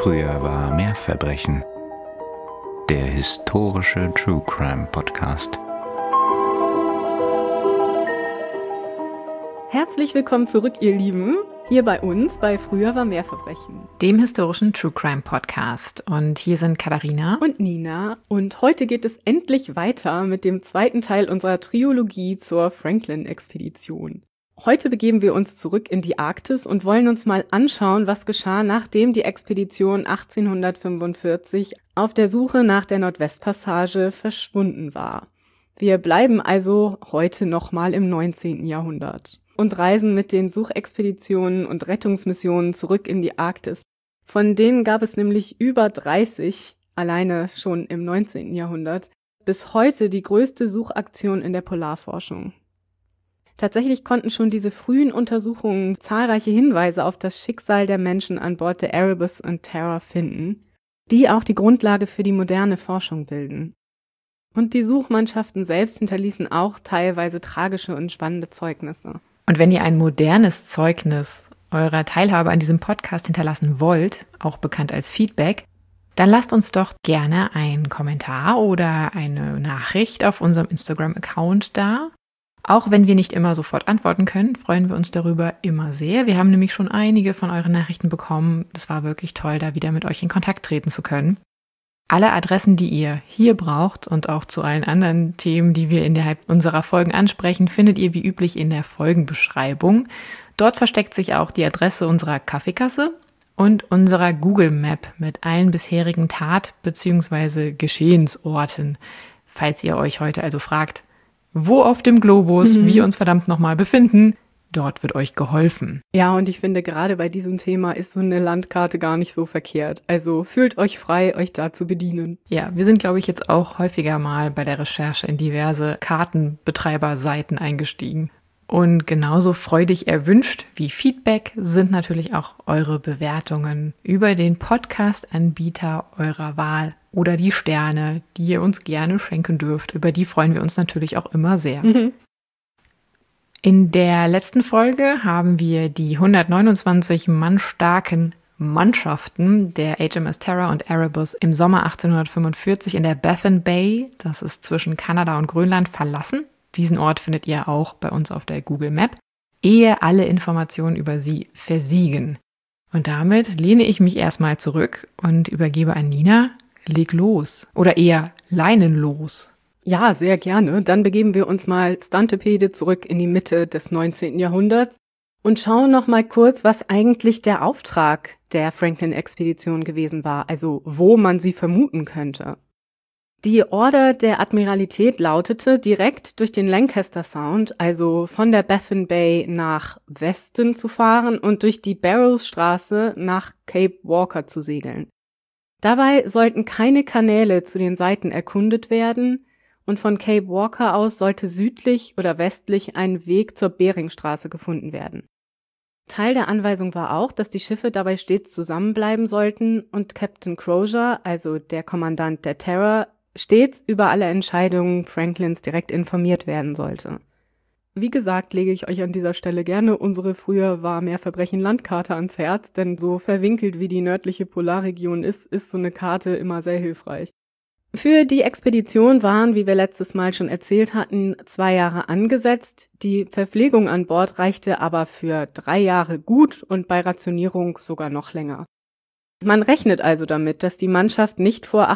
Früher war mehr Verbrechen. Der historische True Crime Podcast. Herzlich willkommen zurück, ihr Lieben, hier bei uns bei Früher war mehr Verbrechen, dem historischen True Crime Podcast. Und hier sind Katharina und Nina. Und heute geht es endlich weiter mit dem zweiten Teil unserer Trilogie zur Franklin-Expedition. Heute begeben wir uns zurück in die Arktis und wollen uns mal anschauen, was geschah, nachdem die Expedition 1845 auf der Suche nach der Nordwestpassage verschwunden war. Wir bleiben also heute nochmal im 19. Jahrhundert und reisen mit den Suchexpeditionen und Rettungsmissionen zurück in die Arktis. Von denen gab es nämlich über 30, alleine schon im 19. Jahrhundert, bis heute die größte Suchaktion in der Polarforschung. Tatsächlich konnten schon diese frühen Untersuchungen zahlreiche Hinweise auf das Schicksal der Menschen an Bord der Erebus und Terror finden, die auch die Grundlage für die moderne Forschung bilden. Und die Suchmannschaften selbst hinterließen auch teilweise tragische und spannende Zeugnisse. Und wenn ihr ein modernes Zeugnis eurer Teilhabe an diesem Podcast hinterlassen wollt, auch bekannt als Feedback, dann lasst uns doch gerne einen Kommentar oder eine Nachricht auf unserem Instagram-Account da. Auch wenn wir nicht immer sofort antworten können, freuen wir uns darüber immer sehr. Wir haben nämlich schon einige von euren Nachrichten bekommen. Es war wirklich toll, da wieder mit euch in Kontakt treten zu können. Alle Adressen, die ihr hier braucht und auch zu allen anderen Themen, die wir innerhalb unserer Folgen ansprechen, findet ihr wie üblich in der Folgenbeschreibung. Dort versteckt sich auch die Adresse unserer Kaffeekasse und unserer Google Map mit allen bisherigen Tat- bzw. Geschehensorten. Falls ihr euch heute also fragt, wo auf dem Globus wir uns verdammt nochmal befinden, dort wird euch geholfen. Ja, und ich finde, gerade bei diesem Thema ist so eine Landkarte gar nicht so verkehrt. Also fühlt euch frei, euch da zu bedienen. Ja, wir sind, glaube ich, jetzt auch häufiger mal bei der Recherche in diverse Kartenbetreiberseiten eingestiegen. Und genauso freudig erwünscht wie Feedback sind natürlich auch eure Bewertungen über den Podcast-Anbieter eurer Wahl oder die Sterne, die ihr uns gerne schenken dürft. Über die freuen wir uns natürlich auch immer sehr. In der letzten Folge haben wir die 129 Mann starken Mannschaften der HMS Terror und Erebus im Sommer 1845 in der Baffin Bay, das ist zwischen Kanada und Grönland, verlassen. Diesen Ort findet ihr auch bei uns auf der Google Map, ehe alle Informationen über sie versiegen. Und damit lehne ich mich erstmal zurück und übergebe an Nina. Leg los. Oder eher leinenlos. Ja, sehr gerne. Dann begeben wir uns mal Stantepede zurück in die Mitte des 19. Jahrhunderts und schauen noch mal kurz, was eigentlich der Auftrag der Franklin-Expedition gewesen war, also wo man sie vermuten könnte. Die Order der Admiralität lautete, direkt durch den Lancaster Sound, also von der Baffin Bay nach Westen zu fahren und durch die Barrows-Straße nach Cape Walker zu segeln. Dabei sollten keine Kanäle zu den Seiten erkundet werden und von Cape Walker aus sollte südlich oder westlich ein Weg zur Beringstraße gefunden werden. Teil der Anweisung war auch, dass die Schiffe dabei stets zusammenbleiben sollten und Captain Crozier, also der Kommandant der Terror, stets über alle Entscheidungen Franklins direkt informiert werden sollte. Wie gesagt, lege ich euch an dieser Stelle gerne unsere Früher war mehr Verbrechen Landkarte ans Herz, denn so verwinkelt wie die nördliche Polarregion ist so eine Karte immer sehr hilfreich. Für die Expedition waren, wie wir letztes Mal schon erzählt hatten, 2 Jahre angesetzt. Die Verpflegung an Bord reichte aber für 3 Jahre gut und bei Rationierung sogar noch länger. Man rechnet also damit, dass die Mannschaft nicht vor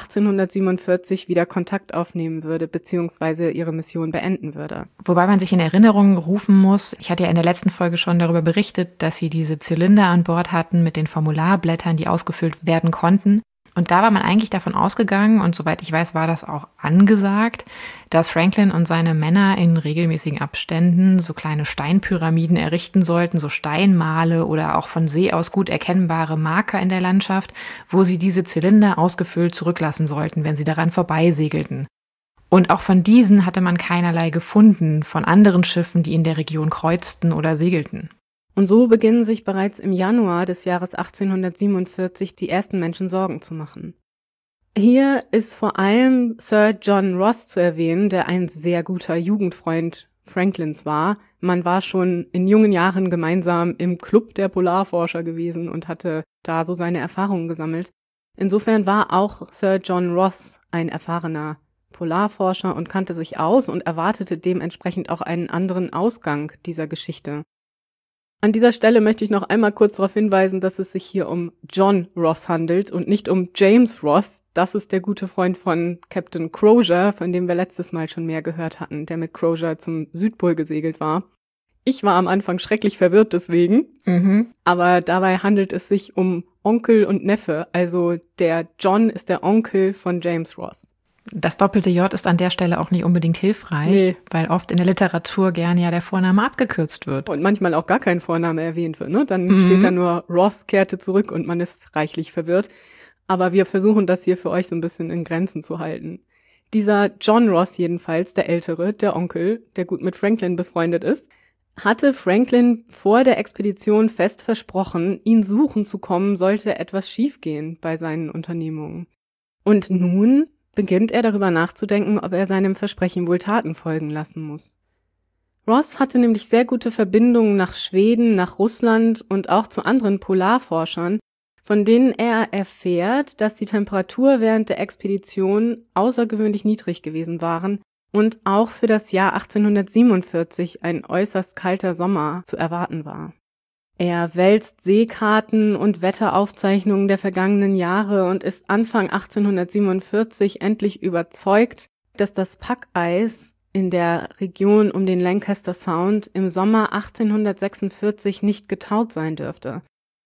1847 wieder Kontakt aufnehmen würde bzw. ihre Mission beenden würde. Wobei man sich in Erinnerung rufen muss, ich hatte ja in der letzten Folge schon darüber berichtet, dass sie diese Zylinder an Bord hatten mit den Formularblättern, die ausgefüllt werden konnten. Und da war man eigentlich davon ausgegangen, und soweit ich weiß, war das auch angesagt, dass Franklin und seine Männer in regelmäßigen Abständen so kleine Steinpyramiden errichten sollten, so Steinmale oder auch von See aus gut erkennbare Marker in der Landschaft, wo sie diese Zylinder ausgefüllt zurücklassen sollten, wenn sie daran vorbeisegelten. Und auch von diesen hatte man keinerlei gefunden, von anderen Schiffen, die in der Region kreuzten oder segelten. Und so beginnen sich bereits im Januar des Jahres 1847 die ersten Menschen Sorgen zu machen. Hier ist vor allem Sir John Ross zu erwähnen, der ein sehr guter Jugendfreund Franklins war. Man war schon in jungen Jahren gemeinsam im Club der Polarforscher gewesen und hatte da so seine Erfahrungen gesammelt. Insofern war auch Sir John Ross ein erfahrener Polarforscher und kannte sich aus und erwartete dementsprechend auch einen anderen Ausgang dieser Geschichte. An dieser Stelle möchte ich noch einmal kurz darauf hinweisen, dass es sich hier um John Ross handelt und nicht um James Ross. Das ist der gute Freund von Captain Crozier, von dem wir letztes Mal schon mehr gehört hatten, der mit Crozier zum Südpol gesegelt war. Ich war am Anfang schrecklich verwirrt deswegen, aber dabei handelt es sich um Onkel und Neffe. Also der John ist der Onkel von James Ross. Das doppelte J ist an der Stelle auch nicht unbedingt hilfreich, weil oft in der Literatur gerne ja der Vorname abgekürzt wird. Und manchmal auch gar kein Vorname erwähnt wird, ne? Dann steht da nur Ross kehrte zurück und man ist reichlich verwirrt. Aber wir versuchen das hier für euch so ein bisschen in Grenzen zu halten. Dieser John Ross jedenfalls, der Ältere, der Onkel, der gut mit Franklin befreundet ist, hatte Franklin vor der Expedition fest versprochen, ihn suchen zu kommen, sollte etwas schiefgehen bei seinen Unternehmungen. Und nun beginnt er darüber nachzudenken, ob er seinem Versprechen wohl Taten folgen lassen muss. Ross hatte nämlich sehr gute Verbindungen nach Schweden, nach Russland und auch zu anderen Polarforschern, von denen er erfährt, dass die Temperatur während der Expedition außergewöhnlich niedrig gewesen waren und auch für das Jahr 1847 ein äußerst kalter Sommer zu erwarten war. Er wälzt Seekarten und Wetteraufzeichnungen der vergangenen Jahre und ist Anfang 1847 endlich überzeugt, dass das Packeis in der Region um den Lancaster Sound im Sommer 1846 nicht getaut sein dürfte.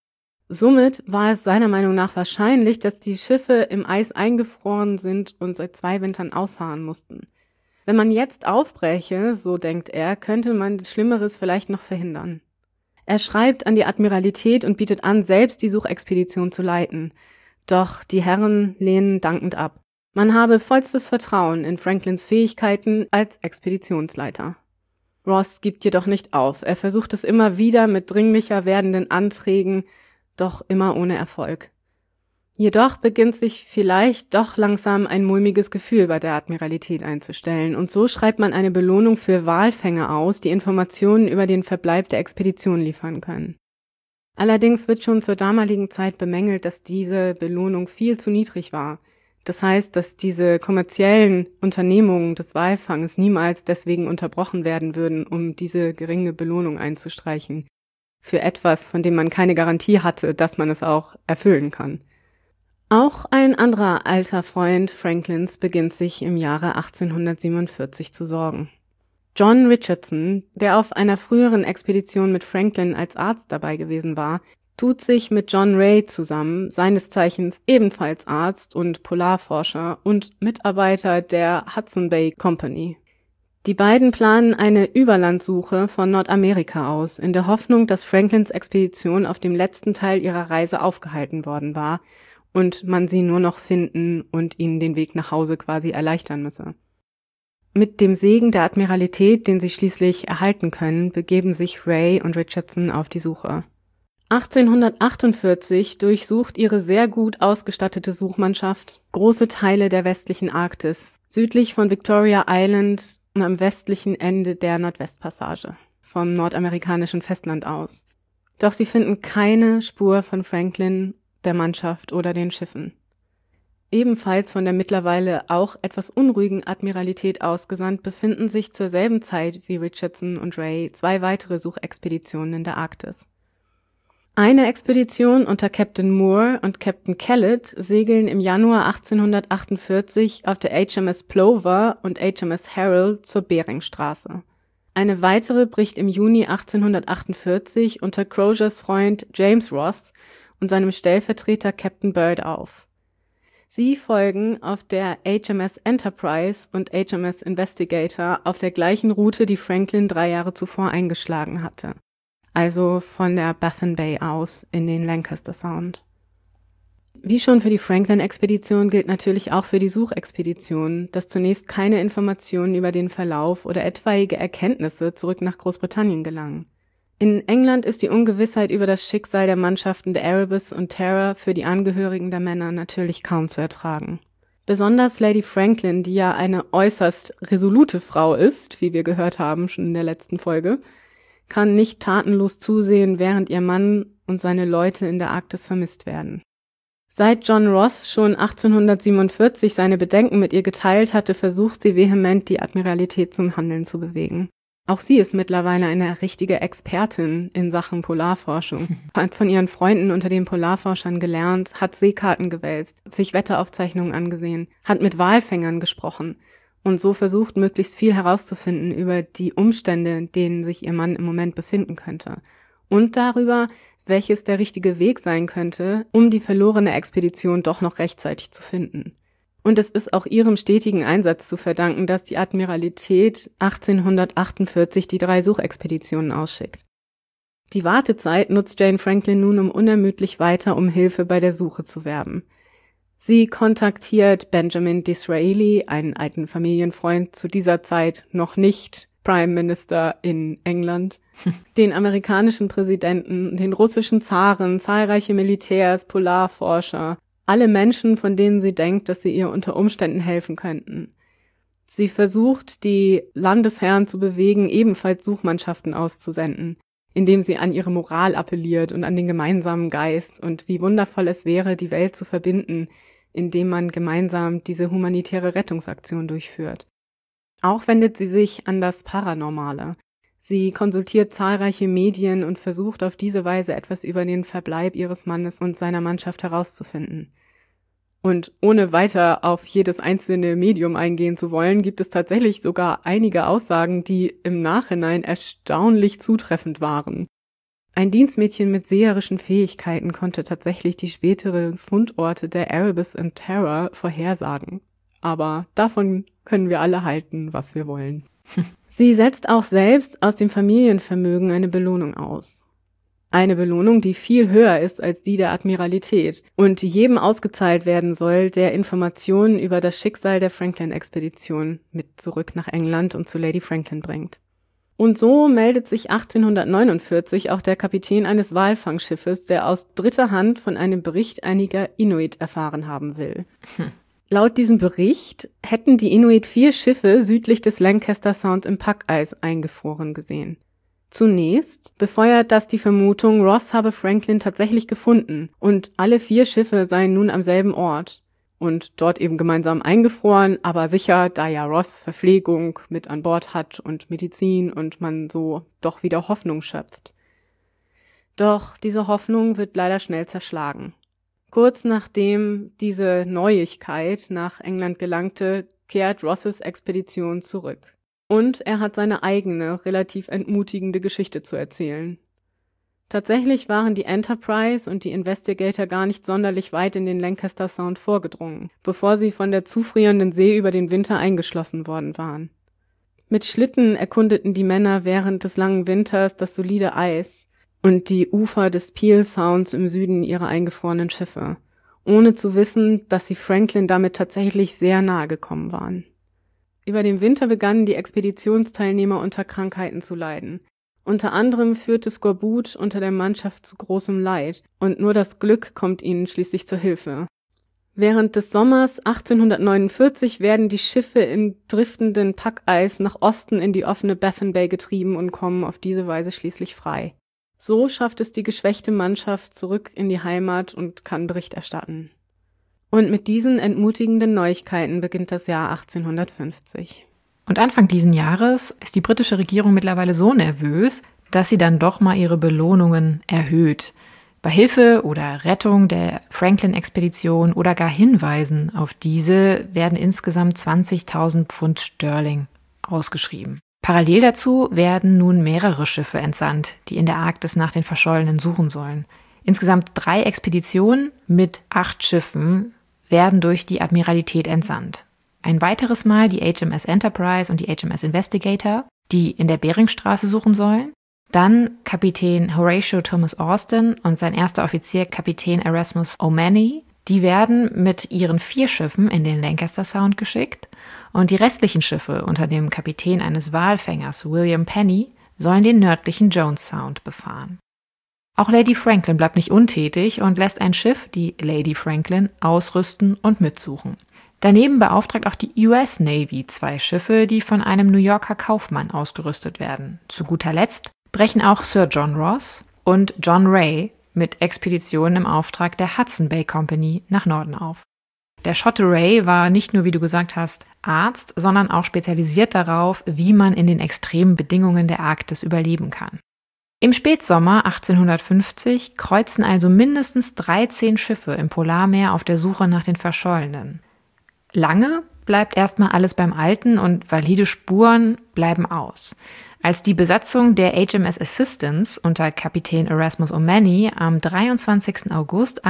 Somit war es seiner Meinung nach wahrscheinlich, dass die Schiffe im Eis eingefroren sind und seit 2 Wintern ausharren mussten. Wenn man jetzt aufbreche, so denkt er, könnte man Schlimmeres vielleicht noch verhindern. Er schreibt an die Admiralität und bietet an, selbst die Suchexpedition zu leiten. Doch die Herren lehnen dankend ab. Man habe vollstes Vertrauen in Franklins Fähigkeiten als Expeditionsleiter. Ross gibt jedoch nicht auf. Er versucht es immer wieder mit dringlicher werdenden Anträgen, doch immer ohne Erfolg. Jedoch beginnt sich vielleicht doch langsam ein mulmiges Gefühl bei der Admiralität einzustellen und so schreibt man eine Belohnung für Walfänger aus, die Informationen über den Verbleib der Expedition liefern können. Allerdings wird schon zur damaligen Zeit bemängelt, dass diese Belohnung viel zu niedrig war. Das heißt, dass diese kommerziellen Unternehmungen des Walfanges niemals deswegen unterbrochen werden würden, um diese geringe Belohnung einzustreichen. Für etwas, von dem man keine Garantie hatte, dass man es auch erfüllen kann. Auch ein anderer alter Freund Franklins beginnt sich im Jahre 1847 zu sorgen. John Richardson, der auf einer früheren Expedition mit Franklin als Arzt dabei gewesen war, tut sich mit John Ray zusammen, seines Zeichens ebenfalls Arzt und Polarforscher und Mitarbeiter der Hudson Bay Company. Die beiden planen eine Überlandsuche von Nordamerika aus, in der Hoffnung, dass Franklins Expedition auf dem letzten Teil ihrer Reise aufgehalten worden war und man sie nur noch finden und ihnen den Weg nach Hause quasi erleichtern müsse. Mit dem Segen der Admiralität, den sie schließlich erhalten können, begeben sich Ray und Richardson auf die Suche. 1848 durchsucht ihre sehr gut ausgestattete Suchmannschaft große Teile der westlichen Arktis, südlich von Victoria Island und am westlichen Ende der Nordwestpassage, vom nordamerikanischen Festland aus. Doch sie finden keine Spur von Franklin, der Mannschaft oder den Schiffen. Ebenfalls von der mittlerweile auch etwas unruhigen Admiralität ausgesandt befinden sich zur selben Zeit wie Richardson und Ray 2 weitere Suchexpeditionen in der Arktis. Eine Expedition unter Captain Moore und Captain Kellett segeln im Januar 1848 auf der HMS Plover und HMS Herald zur Beringstraße. Eine weitere bricht im Juni 1848 unter Croziers Freund James Ross und seinem Stellvertreter Captain Bird auf. Sie folgen auf der HMS Enterprise und HMS Investigator auf der gleichen Route, die Franklin 3 Jahre zuvor eingeschlagen hatte. Also von der Baffin Bay aus in den Lancaster Sound. Wie schon für die Franklin-Expedition gilt natürlich auch für die Suchexpedition, dass zunächst keine Informationen über den Verlauf oder etwaige Erkenntnisse zurück nach Großbritannien gelangen. In England ist die Ungewissheit über das Schicksal der Mannschaften der Erebus und Terror für die Angehörigen der Männer natürlich kaum zu ertragen. Besonders Lady Franklin, die ja eine äußerst resolute Frau ist, wie wir gehört haben schon in der letzten Folge, kann nicht tatenlos zusehen, während ihr Mann und seine Leute in der Arktis vermisst werden. Seit John Ross schon 1847 seine Bedenken mit ihr geteilt hatte, versucht sie vehement, die Admiralität zum Handeln zu bewegen. Auch sie ist mittlerweile eine richtige Expertin in Sachen Polarforschung. Hat von ihren Freunden unter den Polarforschern gelernt, hat Seekarten gewälzt, sich Wetteraufzeichnungen angesehen, hat mit Walfängern gesprochen und so versucht, möglichst viel herauszufinden über die Umstände, in denen sich ihr Mann im Moment befinden könnte und darüber, welches der richtige Weg sein könnte, um die verlorene Expedition doch noch rechtzeitig zu finden. Und es ist auch ihrem stetigen Einsatz zu verdanken, dass die Admiralität 1848 die 3 Suchexpeditionen ausschickt. Die Wartezeit nutzt Jane Franklin nun, um unermüdlich weiter um Hilfe bei der Suche zu werben. Sie kontaktiert Benjamin Disraeli, einen alten Familienfreund, zu dieser Zeit noch nicht Prime Minister in England, den amerikanischen Präsidenten, den russischen Zaren, zahlreiche Militärs, Polarforscher, alle Menschen, von denen sie denkt, dass sie ihr unter Umständen helfen könnten. Sie versucht, die Landesherren zu bewegen, ebenfalls Suchmannschaften auszusenden, indem sie an ihre Moral appelliert und an den gemeinsamen Geist und wie wundervoll es wäre, die Welt zu verbinden, indem man gemeinsam diese humanitäre Rettungsaktion durchführt. Auch wendet sie sich an das Paranormale. Sie konsultiert zahlreiche Medien und versucht auf diese Weise etwas über den Verbleib ihres Mannes und seiner Mannschaft herauszufinden. Und ohne weiter auf jedes einzelne Medium eingehen zu wollen, gibt es tatsächlich sogar einige Aussagen, die im Nachhinein erstaunlich zutreffend waren. Ein Dienstmädchen mit seherischen Fähigkeiten konnte tatsächlich die späteren Fundorte der Erebus und Terror vorhersagen. Aber davon können wir alle halten, was wir wollen. Sie setzt auch selbst aus dem Familienvermögen eine Belohnung aus. Eine Belohnung, die viel höher ist als die der Admiralität und jedem ausgezahlt werden soll, der Informationen über das Schicksal der Franklin-Expedition mit zurück nach England und zu Lady Franklin bringt. Und so meldet sich 1849 auch der Kapitän eines Walfangschiffes, der aus dritter Hand von einem Bericht einiger Inuit erfahren haben will. Laut diesem Bericht hätten die Inuit 4 Schiffe südlich des Lancaster Sound im Packeis eingefroren gesehen. Zunächst befeuert das die Vermutung, Ross habe Franklin tatsächlich gefunden und alle 4 Schiffe seien nun am selben Ort und dort eben gemeinsam eingefroren, aber sicher, da ja Ross Verpflegung mit an Bord hat und Medizin und man so doch wieder Hoffnung schöpft. Doch diese Hoffnung wird leider schnell zerschlagen. Kurz nachdem diese Neuigkeit nach England gelangte, kehrt Rosses Expedition zurück. Und er hat seine eigene, relativ entmutigende Geschichte zu erzählen. Tatsächlich waren die Enterprise und die Investigator gar nicht sonderlich weit in den Lancaster Sound vorgedrungen, bevor sie von der zufrierenden See über den Winter eingeschlossen worden waren. Mit Schlitten erkundeten die Männer während des langen Winters das solide Eis und die Ufer des Peel Sounds im Süden ihrer eingefrorenen Schiffe, ohne zu wissen, dass sie Franklin damit tatsächlich sehr nahe gekommen waren. Über den Winter begannen die Expeditionsteilnehmer unter Krankheiten zu leiden. Unter anderem führte Skorbut unter der Mannschaft zu großem Leid und nur das Glück kommt ihnen schließlich zur Hilfe. Während des Sommers 1849 werden die Schiffe im driftenden Packeis nach Osten in die offene Baffin Bay getrieben und kommen auf diese Weise schließlich frei. So schafft es die geschwächte Mannschaft zurück in die Heimat und kann Bericht erstatten. Und mit diesen entmutigenden Neuigkeiten beginnt das Jahr 1850. Und Anfang diesen Jahres ist die britische Regierung mittlerweile so nervös, dass sie dann doch mal ihre Belohnungen erhöht. Bei Hilfe oder Rettung der Franklin-Expedition oder gar Hinweisen auf diese werden insgesamt 20.000 Pfund Sterling ausgeschrieben. Parallel dazu werden nun mehrere Schiffe entsandt, die in der Arktis nach den Verschollenen suchen sollen. Insgesamt 3 Expeditionen mit 8 Schiffen werden durch die Admiralität entsandt. Ein weiteres Mal die HMS Enterprise und die HMS Investigator, die in der Beringstraße suchen sollen. Dann Kapitän Horatio Thomas Austin und sein erster Offizier Kapitän Erasmus O'Many. Die werden mit ihren 4 Schiffen in den Lancaster Sound geschickt. Und die restlichen Schiffe unter dem Kapitän eines Walfängers, William Penny, sollen den nördlichen Jones Sound befahren. Auch Lady Franklin bleibt nicht untätig und lässt ein Schiff, die Lady Franklin, ausrüsten und mitsuchen. Daneben beauftragt auch die US Navy 2 Schiffe, die von einem New Yorker Kaufmann ausgerüstet werden. Zu guter Letzt brechen auch Sir John Ross und John Ray mit Expeditionen im Auftrag der Hudson Bay Company nach Norden auf. Der Schotte Ray war nicht nur, wie du gesagt hast, Arzt, sondern auch spezialisiert darauf, wie man in den extremen Bedingungen der Arktis überleben kann. Im Spätsommer 1850 kreuzen also mindestens 13 Schiffe im Polarmeer auf der Suche nach den Verschollenen. Lange bleibt erstmal alles beim Alten und valide Spuren bleiben aus. Als die Besatzung der HMS Assistance unter Kapitän Erasmus O'Many am 23. August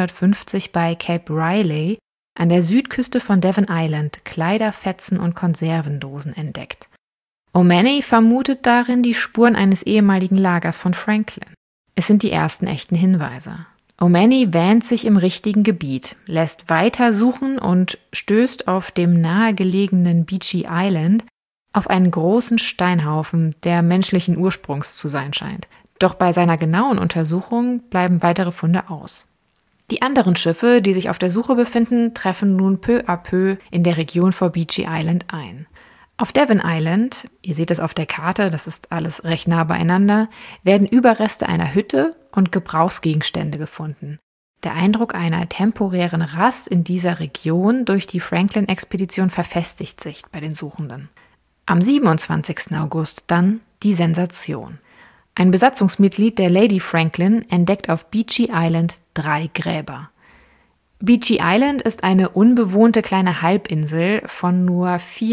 1850 bei Cape Riley an der Südküste von Devon Island Kleider, Fetzen und Konservendosen entdeckt. O'Many vermutet darin die Spuren eines ehemaligen Lagers von Franklin. Es sind die ersten echten Hinweise. O'Many wähnt sich im richtigen Gebiet, lässt weiter suchen und stößt auf dem nahegelegenen Beechy Island auf einen großen Steinhaufen, der menschlichen Ursprungs zu sein scheint. Doch bei seiner genauen Untersuchung bleiben weitere Funde aus. Die anderen Schiffe, die sich auf der Suche befinden, treffen nun peu à peu in der Region vor Beechy Island ein. Auf Devon Island, ihr seht es auf der Karte, das ist alles recht nah beieinander, werden Überreste einer Hütte und Gebrauchsgegenstände gefunden. Der Eindruck einer temporären Rast in dieser Region durch die Franklin-Expedition verfestigt sich bei den Suchenden. Am 27. August dann die Sensation. Ein Besatzungsmitglied der Lady Franklin entdeckt auf Beechy Island 3 Gräber. Beechy Island ist eine unbewohnte kleine Halbinsel von nur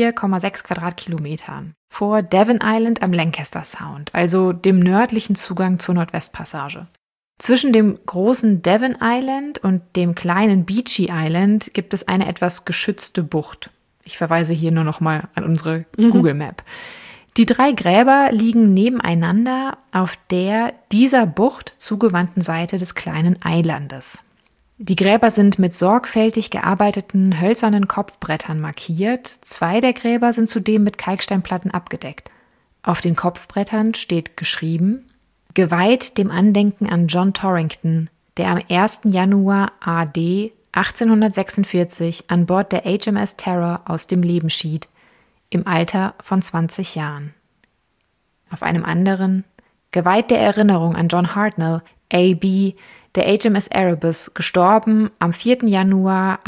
4,6 Quadratkilometern vor Devon Island am Lancaster Sound, also dem nördlichen Zugang zur Nordwestpassage. Zwischen dem großen Devon Island und dem kleinen Beechy Island gibt es eine etwas geschützte Bucht. Ich verweise hier nur noch mal an unsere Google Map. Die 3 Gräber liegen nebeneinander auf der dieser Bucht zugewandten Seite des kleinen Eilandes. Die Gräber sind mit sorgfältig gearbeiteten hölzernen Kopfbrettern markiert. 2 der Gräber sind zudem mit Kalksteinplatten abgedeckt. Auf den Kopfbrettern steht geschrieben: Geweiht dem Andenken an John Torrington, der am 1. Januar AD 1846 an Bord der HMS Terror aus dem Leben schied, im Alter von 20 Jahren. Auf einem anderen: Geweiht der Erinnerung an John Hartnell, A.B., der HMS Erebus, gestorben am 4. Januar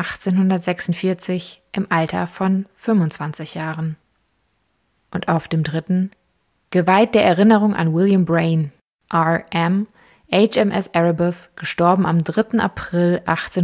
1846 im Alter von 25 Jahren. Und auf dem dritten: Geweiht der Erinnerung an William Brain, R.M., HMS Erebus, gestorben am 3. April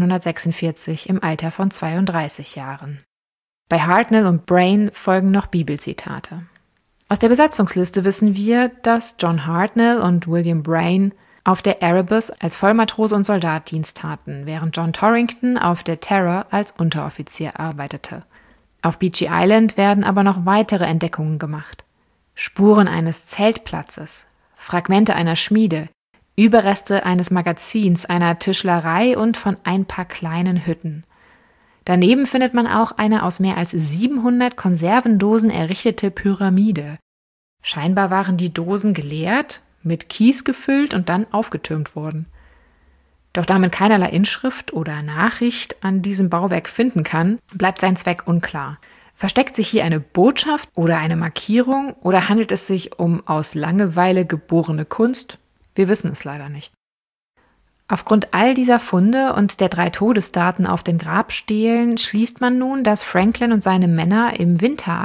1846 im Alter von 32 Jahren. Bei Hartnell und Brain folgen noch Bibelzitate. Aus der Besatzungsliste wissen wir, dass John Hartnell und William Brain auf der Erebus als Vollmatrose und Soldat Dienst taten, während John Torrington auf der Terror als Unteroffizier arbeitete. Auf Beechy Island werden aber noch weitere Entdeckungen gemacht. Spuren eines Zeltplatzes, Fragmente einer Schmiede, Überreste eines Magazins, einer Tischlerei und von ein paar kleinen Hütten. Daneben findet man auch eine aus mehr als 700 Konservendosen errichtete Pyramide. Scheinbar waren die Dosen geleert, mit Kies gefüllt und dann aufgetürmt worden. Doch da man keinerlei Inschrift oder Nachricht an diesem Bauwerk finden kann, bleibt sein Zweck unklar. Versteckt sich hier eine Botschaft oder eine Markierung oder handelt es sich um aus Langeweile geborene Kunst? Wir wissen es leider nicht. Aufgrund all dieser Funde und der 3 Todesdaten auf den Grabstelen schließt man nun, dass Franklin und seine Männer im Winter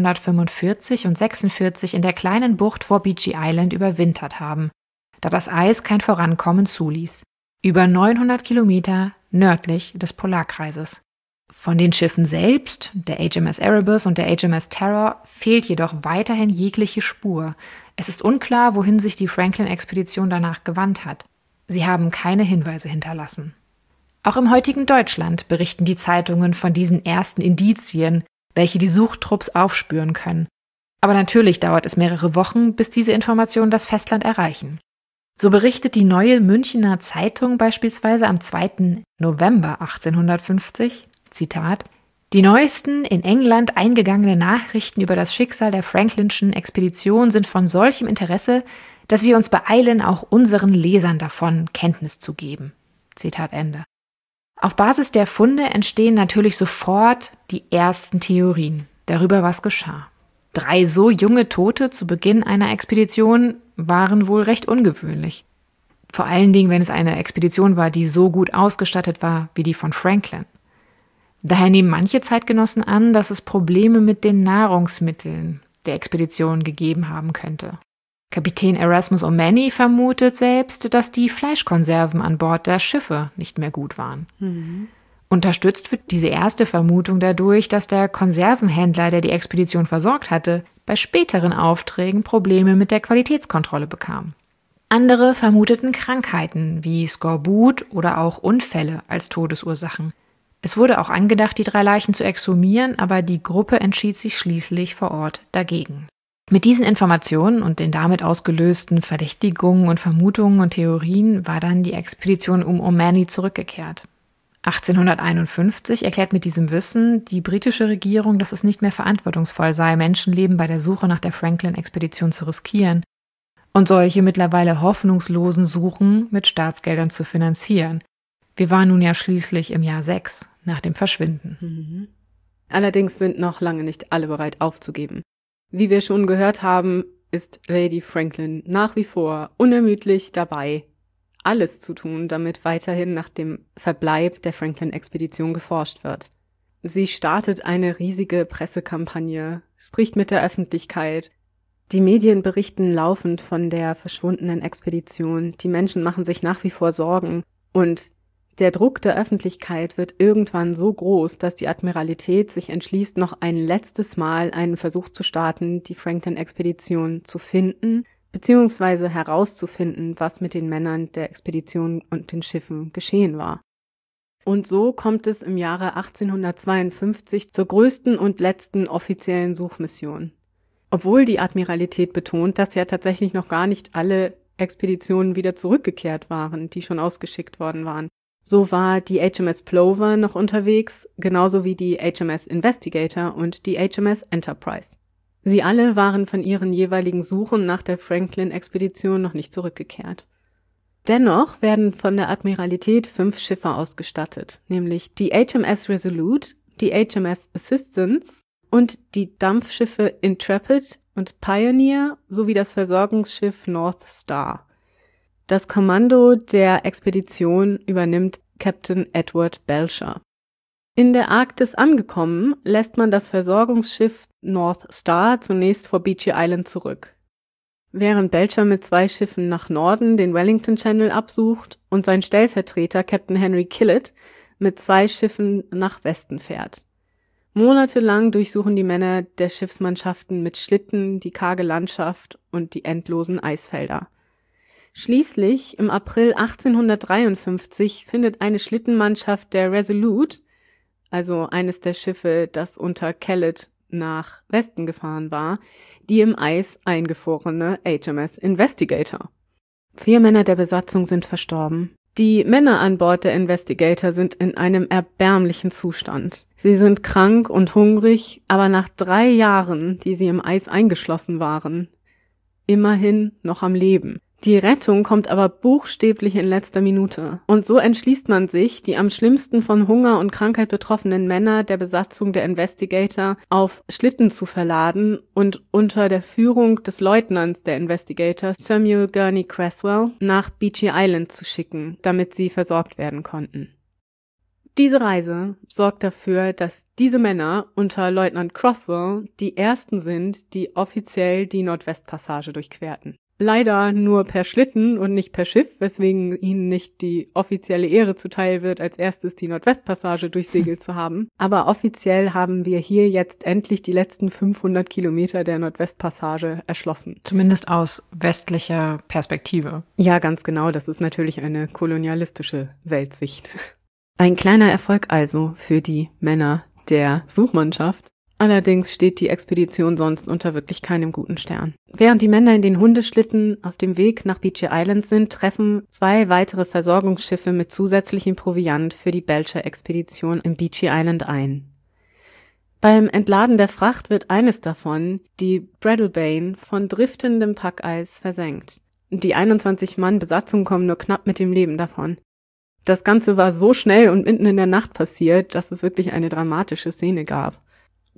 1845 und 46 in der kleinen Bucht vor Beechy Island überwintert haben, da das Eis kein Vorankommen zuließ. Über 900 Kilometer nördlich des Polarkreises. Von den Schiffen selbst, der HMS Erebus und der HMS Terror, fehlt jedoch weiterhin jegliche Spur. Es ist unklar, wohin sich die Franklin-Expedition danach gewandt hat. Sie haben keine Hinweise hinterlassen. Auch im heutigen Deutschland berichten die Zeitungen von diesen ersten Indizien, welche die Suchtrupps aufspüren können. Aber natürlich dauert es mehrere Wochen, bis diese Informationen das Festland erreichen. So berichtet die Neue Münchener Zeitung beispielsweise am 2. November 1850, Zitat, die neuesten in England eingegangenen Nachrichten über das Schicksal der Franklinschen Expedition sind von solchem Interesse, dass wir uns beeilen, auch unseren Lesern davon Kenntnis zu geben. Zitat Ende. Auf Basis der Funde entstehen natürlich sofort die ersten Theorien darüber, was geschah. 3 so junge Tote zu Beginn einer Expedition waren wohl recht ungewöhnlich. Vor allen Dingen, wenn es eine Expedition war, die so gut ausgestattet war wie die von Franklin. Daher nehmen manche Zeitgenossen an, dass es Probleme mit den Nahrungsmitteln der Expedition gegeben haben könnte. Kapitän Erasmus O'Many vermutet selbst, dass die Fleischkonserven an Bord der Schiffe nicht mehr gut waren. Unterstützt wird diese erste Vermutung dadurch, dass der Konservenhändler, der die Expedition versorgt hatte, bei späteren Aufträgen Probleme mit der Qualitätskontrolle bekam. Andere vermuteten Krankheiten wie Skorbut oder auch Unfälle als Todesursachen. Es wurde auch angedacht, die 3 Leichen zu exhumieren, aber die Gruppe entschied sich schließlich vor Ort dagegen. Mit diesen Informationen und den damit ausgelösten Verdächtigungen und Vermutungen und Theorien war dann die Expedition um O'Many zurückgekehrt. 1851 erklärt mit diesem Wissen die britische Regierung, dass es nicht mehr verantwortungsvoll sei, Menschenleben bei der Suche nach der Franklin-Expedition zu riskieren und solche mittlerweile hoffnungslosen Suchen mit Staatsgeldern zu finanzieren. Wir waren nun ja schließlich im Jahr 6 nach dem Verschwinden. Allerdings sind noch lange nicht alle bereit aufzugeben. Wie wir schon gehört haben, ist Lady Franklin nach wie vor unermüdlich dabei, alles zu tun, damit weiterhin nach dem Verbleib der Franklin-Expedition geforscht wird. Sie startet eine riesige Pressekampagne, spricht mit der Öffentlichkeit. Die Medien berichten laufend von der verschwundenen Expedition. Die Menschen machen sich nach wie vor Sorgen. Und der Druck der Öffentlichkeit wird irgendwann so groß, dass die Admiralität sich entschließt, noch ein letztes Mal einen Versuch zu starten, die Franklin-Expedition zu finden, beziehungsweise herauszufinden, was mit den Männern der Expedition und den Schiffen geschehen war. Und so kommt es im Jahre 1852 zur größten und letzten offiziellen Suchmission. Obwohl die Admiralität betont, dass ja tatsächlich noch gar nicht alle Expeditionen wieder zurückgekehrt waren, die schon ausgeschickt worden waren. So war die HMS Plover noch unterwegs, genauso wie die HMS Investigator und die HMS Enterprise. Sie alle waren von ihren jeweiligen Suchen nach der Franklin-Expedition noch nicht zurückgekehrt. Dennoch werden von der Admiralität 5 Schiffe ausgestattet, nämlich die HMS Resolute, die HMS Assistance und die Dampfschiffe Intrepid und Pioneer sowie das Versorgungsschiff North Star. Das Kommando der Expedition übernimmt Captain Edward Belcher. In der Arktis angekommen, lässt man das Versorgungsschiff North Star zunächst vor Beechey Island zurück. Während Belcher mit 2 Schiffen nach Norden den Wellington Channel absucht und sein Stellvertreter Captain Henry Killett mit 2 Schiffen nach Westen fährt. Monatelang durchsuchen die Männer der Schiffsmannschaften mit Schlitten die karge Landschaft und die endlosen Eisfelder. Schließlich, im April 1853, findet eine Schlittenmannschaft der Resolute, also eines der Schiffe, das unter Kellett nach Westen gefahren war, die im Eis eingefrorene HMS Investigator. 4 Männer der Besatzung sind verstorben. Die Männer an Bord der Investigator sind in einem erbärmlichen Zustand. Sie sind krank und hungrig, aber nach 3 Jahren, die sie im Eis eingeschlossen waren, immerhin noch am Leben. Die Rettung kommt aber buchstäblich in letzter Minute. Und so entschließt man sich, die am schlimmsten von Hunger und Krankheit betroffenen Männer der Besatzung der Investigator auf Schlitten zu verladen und unter der Führung des Leutnants der Investigator, Samuel Gurney Creswell, nach Beechey Island zu schicken, damit sie versorgt werden konnten. Diese Reise sorgt dafür, dass diese Männer unter Leutnant Creswell die ersten sind, die offiziell die Nordwestpassage durchquerten. Leider nur per Schlitten und nicht per Schiff, weswegen ihnen nicht die offizielle Ehre zuteil wird, als erstes die Nordwestpassage durchsegelt zu haben. Aber offiziell haben wir hier jetzt endlich die letzten 500 Kilometer der Nordwestpassage erschlossen. Zumindest aus westlicher Perspektive. Ja, ganz genau. Das ist natürlich eine kolonialistische Weltsicht. Ein kleiner Erfolg also für die Männer der Suchmannschaft. Allerdings steht die Expedition sonst unter wirklich keinem guten Stern. Während die Männer in den Hundeschlitten auf dem Weg nach Beechey Island sind, treffen 2 weitere Versorgungsschiffe mit zusätzlichem Proviant für die Belcher-Expedition in Beechey Island ein. Beim Entladen der Fracht wird eines davon, die Bradlebane, von driftendem Packeis versenkt. Die 21 Mann Besatzung kommen nur knapp mit dem Leben davon. Das Ganze war so schnell und mitten in der Nacht passiert, dass es wirklich eine dramatische Szene gab.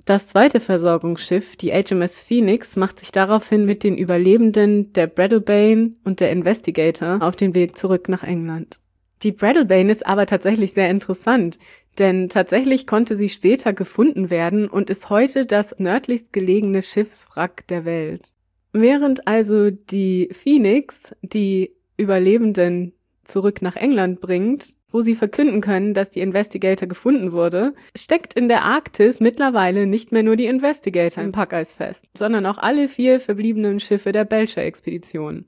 Das zweite Versorgungsschiff, die HMS Phoenix, macht sich daraufhin mit den Überlebenden der Brattlebane und der Investigator auf den Weg zurück nach England. Die Brattlebane ist aber tatsächlich sehr interessant, denn tatsächlich konnte sie später gefunden werden und ist heute das nördlichst gelegene Schiffswrack der Welt. Während also die Phoenix die Überlebenden zurück nach England bringt, wo sie verkünden können, dass die Investigator gefunden wurde, steckt in der Arktis mittlerweile nicht mehr nur die Investigator im Packeis fest, sondern auch alle 4 verbliebenen Schiffe der Belcher-Expedition.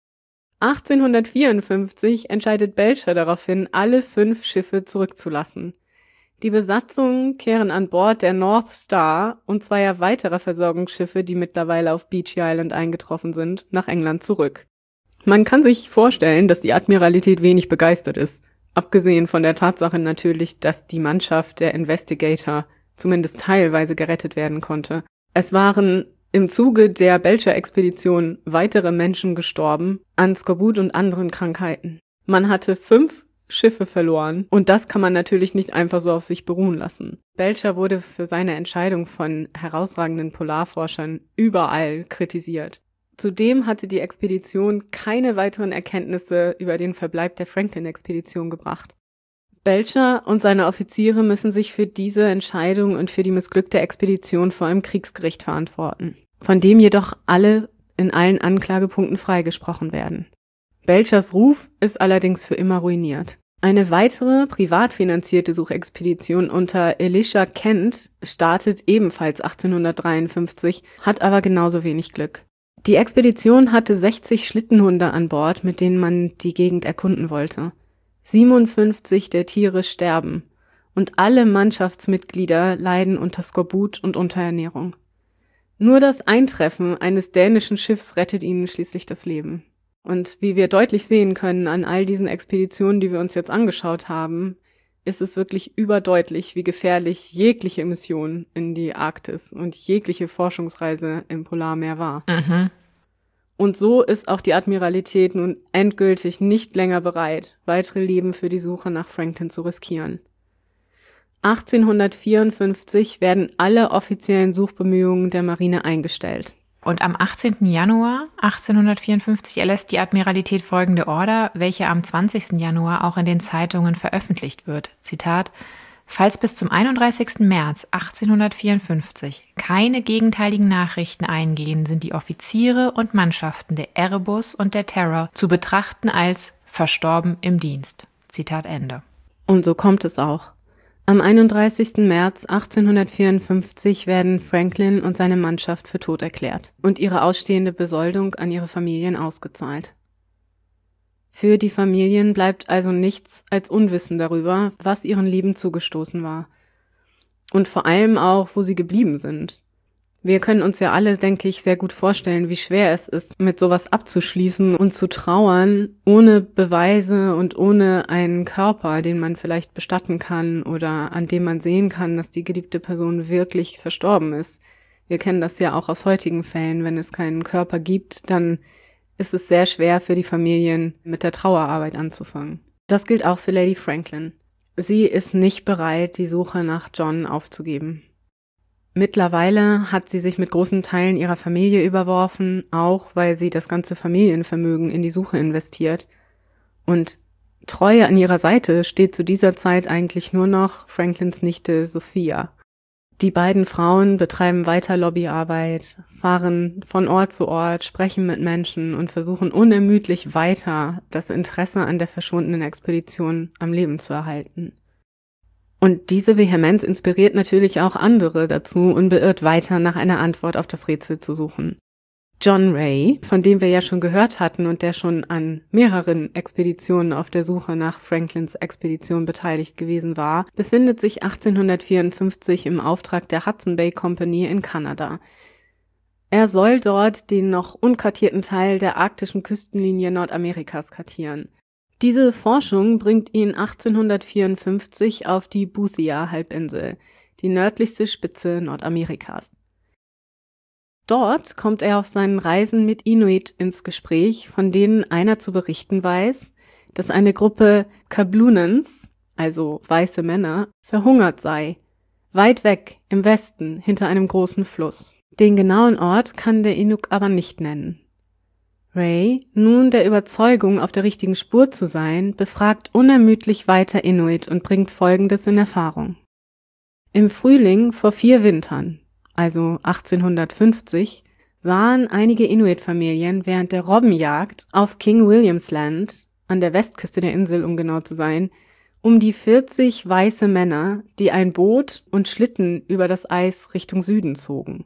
1854 entscheidet Belcher daraufhin, alle 5 Schiffe zurückzulassen. Die Besatzungen kehren an Bord der North Star und 2 weiterer Versorgungsschiffe, die mittlerweile auf Beechy Island eingetroffen sind, nach England zurück. Man kann sich vorstellen, dass die Admiralität wenig begeistert ist. Abgesehen von der Tatsache natürlich, dass die Mannschaft der Investigator zumindest teilweise gerettet werden konnte. Es waren im Zuge der Belcher-Expedition weitere Menschen gestorben an Skorbut und anderen Krankheiten. Man hatte 5 Schiffe verloren und das kann man natürlich nicht einfach so auf sich beruhen lassen. Belcher wurde für seine Entscheidung von herausragenden Polarforschern überall kritisiert. Zudem hatte die Expedition keine weiteren Erkenntnisse über den Verbleib der Franklin-Expedition gebracht. Belcher und seine Offiziere müssen sich für diese Entscheidung und für die missglückte Expedition vor einem Kriegsgericht verantworten, von dem jedoch alle in allen Anklagepunkten freigesprochen werden. Belchers Ruf ist allerdings für immer ruiniert. Eine weitere privat finanzierte Suchexpedition unter Elisha Kent startet ebenfalls 1853, hat aber genauso wenig Glück. Die Expedition hatte 60 Schlittenhunde an Bord, mit denen man die Gegend erkunden wollte. 57 der Tiere sterben und alle Mannschaftsmitglieder leiden unter Skorbut und Unterernährung. Nur das Eintreffen eines dänischen Schiffs rettet ihnen schließlich das Leben. Und wie wir deutlich sehen können an all diesen Expeditionen, die wir uns jetzt angeschaut haben, ist es wirklich überdeutlich, wie gefährlich jegliche Mission in die Arktis und jegliche Forschungsreise im Polarmeer war. Mhm. Und so ist auch die Admiralität nun endgültig nicht länger bereit, weitere Leben für die Suche nach Franklin zu riskieren. 1854 werden alle offiziellen Suchbemühungen der Marine eingestellt. Und am 18. Januar 1854 erlässt die Admiralität folgende Order, welche am 20. Januar auch in den Zeitungen veröffentlicht wird. Zitat: Falls bis zum 31. März 1854 keine gegenteiligen Nachrichten eingehen, sind die Offiziere und Mannschaften der Erebus und der Terror zu betrachten als verstorben im Dienst. Zitat Ende. Und so kommt es auch. Am 31. März 1854 werden Franklin und seine Mannschaft für tot erklärt und ihre ausstehende Besoldung an ihre Familien ausgezahlt. Für die Familien bleibt also nichts als Unwissen darüber, was ihren Lieben zugestoßen war. Und vor allem auch, wo sie geblieben sind. Wir können uns ja alle, denke ich, sehr gut vorstellen, wie schwer es ist, mit sowas abzuschließen und zu trauern, ohne Beweise und ohne einen Körper, den man vielleicht bestatten kann oder an dem man sehen kann, dass die geliebte Person wirklich verstorben ist. Wir kennen das ja auch aus heutigen Fällen. Wenn es keinen Körper gibt, dann ist es sehr schwer für die Familien, mit der Trauerarbeit anzufangen. Das gilt auch für Lady Franklin. Sie ist nicht bereit, die Suche nach John aufzugeben. Mittlerweile hat sie sich mit großen Teilen ihrer Familie überworfen, auch weil sie das ganze Familienvermögen in die Suche investiert. Und Treue an ihrer Seite steht zu dieser Zeit eigentlich nur noch Franklins Nichte Sophia. Die beiden Frauen betreiben weiter Lobbyarbeit, fahren von Ort zu Ort, sprechen mit Menschen und versuchen unermüdlich weiter, das Interesse an der verschwundenen Expedition am Leben zu erhalten. Und diese Vehemenz inspiriert natürlich auch andere dazu und beirrt weiter, nach einer Antwort auf das Rätsel zu suchen. John Ray, von dem wir ja schon gehört hatten und der schon an mehreren Expeditionen auf der Suche nach Franklins Expedition beteiligt gewesen war, befindet sich 1854 im Auftrag der Hudson Bay Company in Kanada. Er soll dort den noch unkartierten Teil der arktischen Küstenlinie Nordamerikas kartieren. Diese Forschung bringt ihn 1854 auf die Boothia-Halbinsel, die nördlichste Spitze Nordamerikas. Dort kommt er auf seinen Reisen mit Inuit ins Gespräch, von denen einer zu berichten weiß, dass eine Gruppe Kabloonans, also weiße Männer, verhungert sei, weit weg im Westen hinter einem großen Fluss. Den genauen Ort kann der Inuk aber nicht nennen. Ray, nun der Überzeugung, auf der richtigen Spur zu sein, befragt unermüdlich weiter Inuit und bringt Folgendes in Erfahrung. Im Frühling vor 4 Wintern, also 1850, sahen einige Inuit-Familien während der Robbenjagd auf King William's Land, an der Westküste der Insel, um genau zu sein, um die 40 weiße Männer, die ein Boot und Schlitten über das Eis Richtung Süden zogen.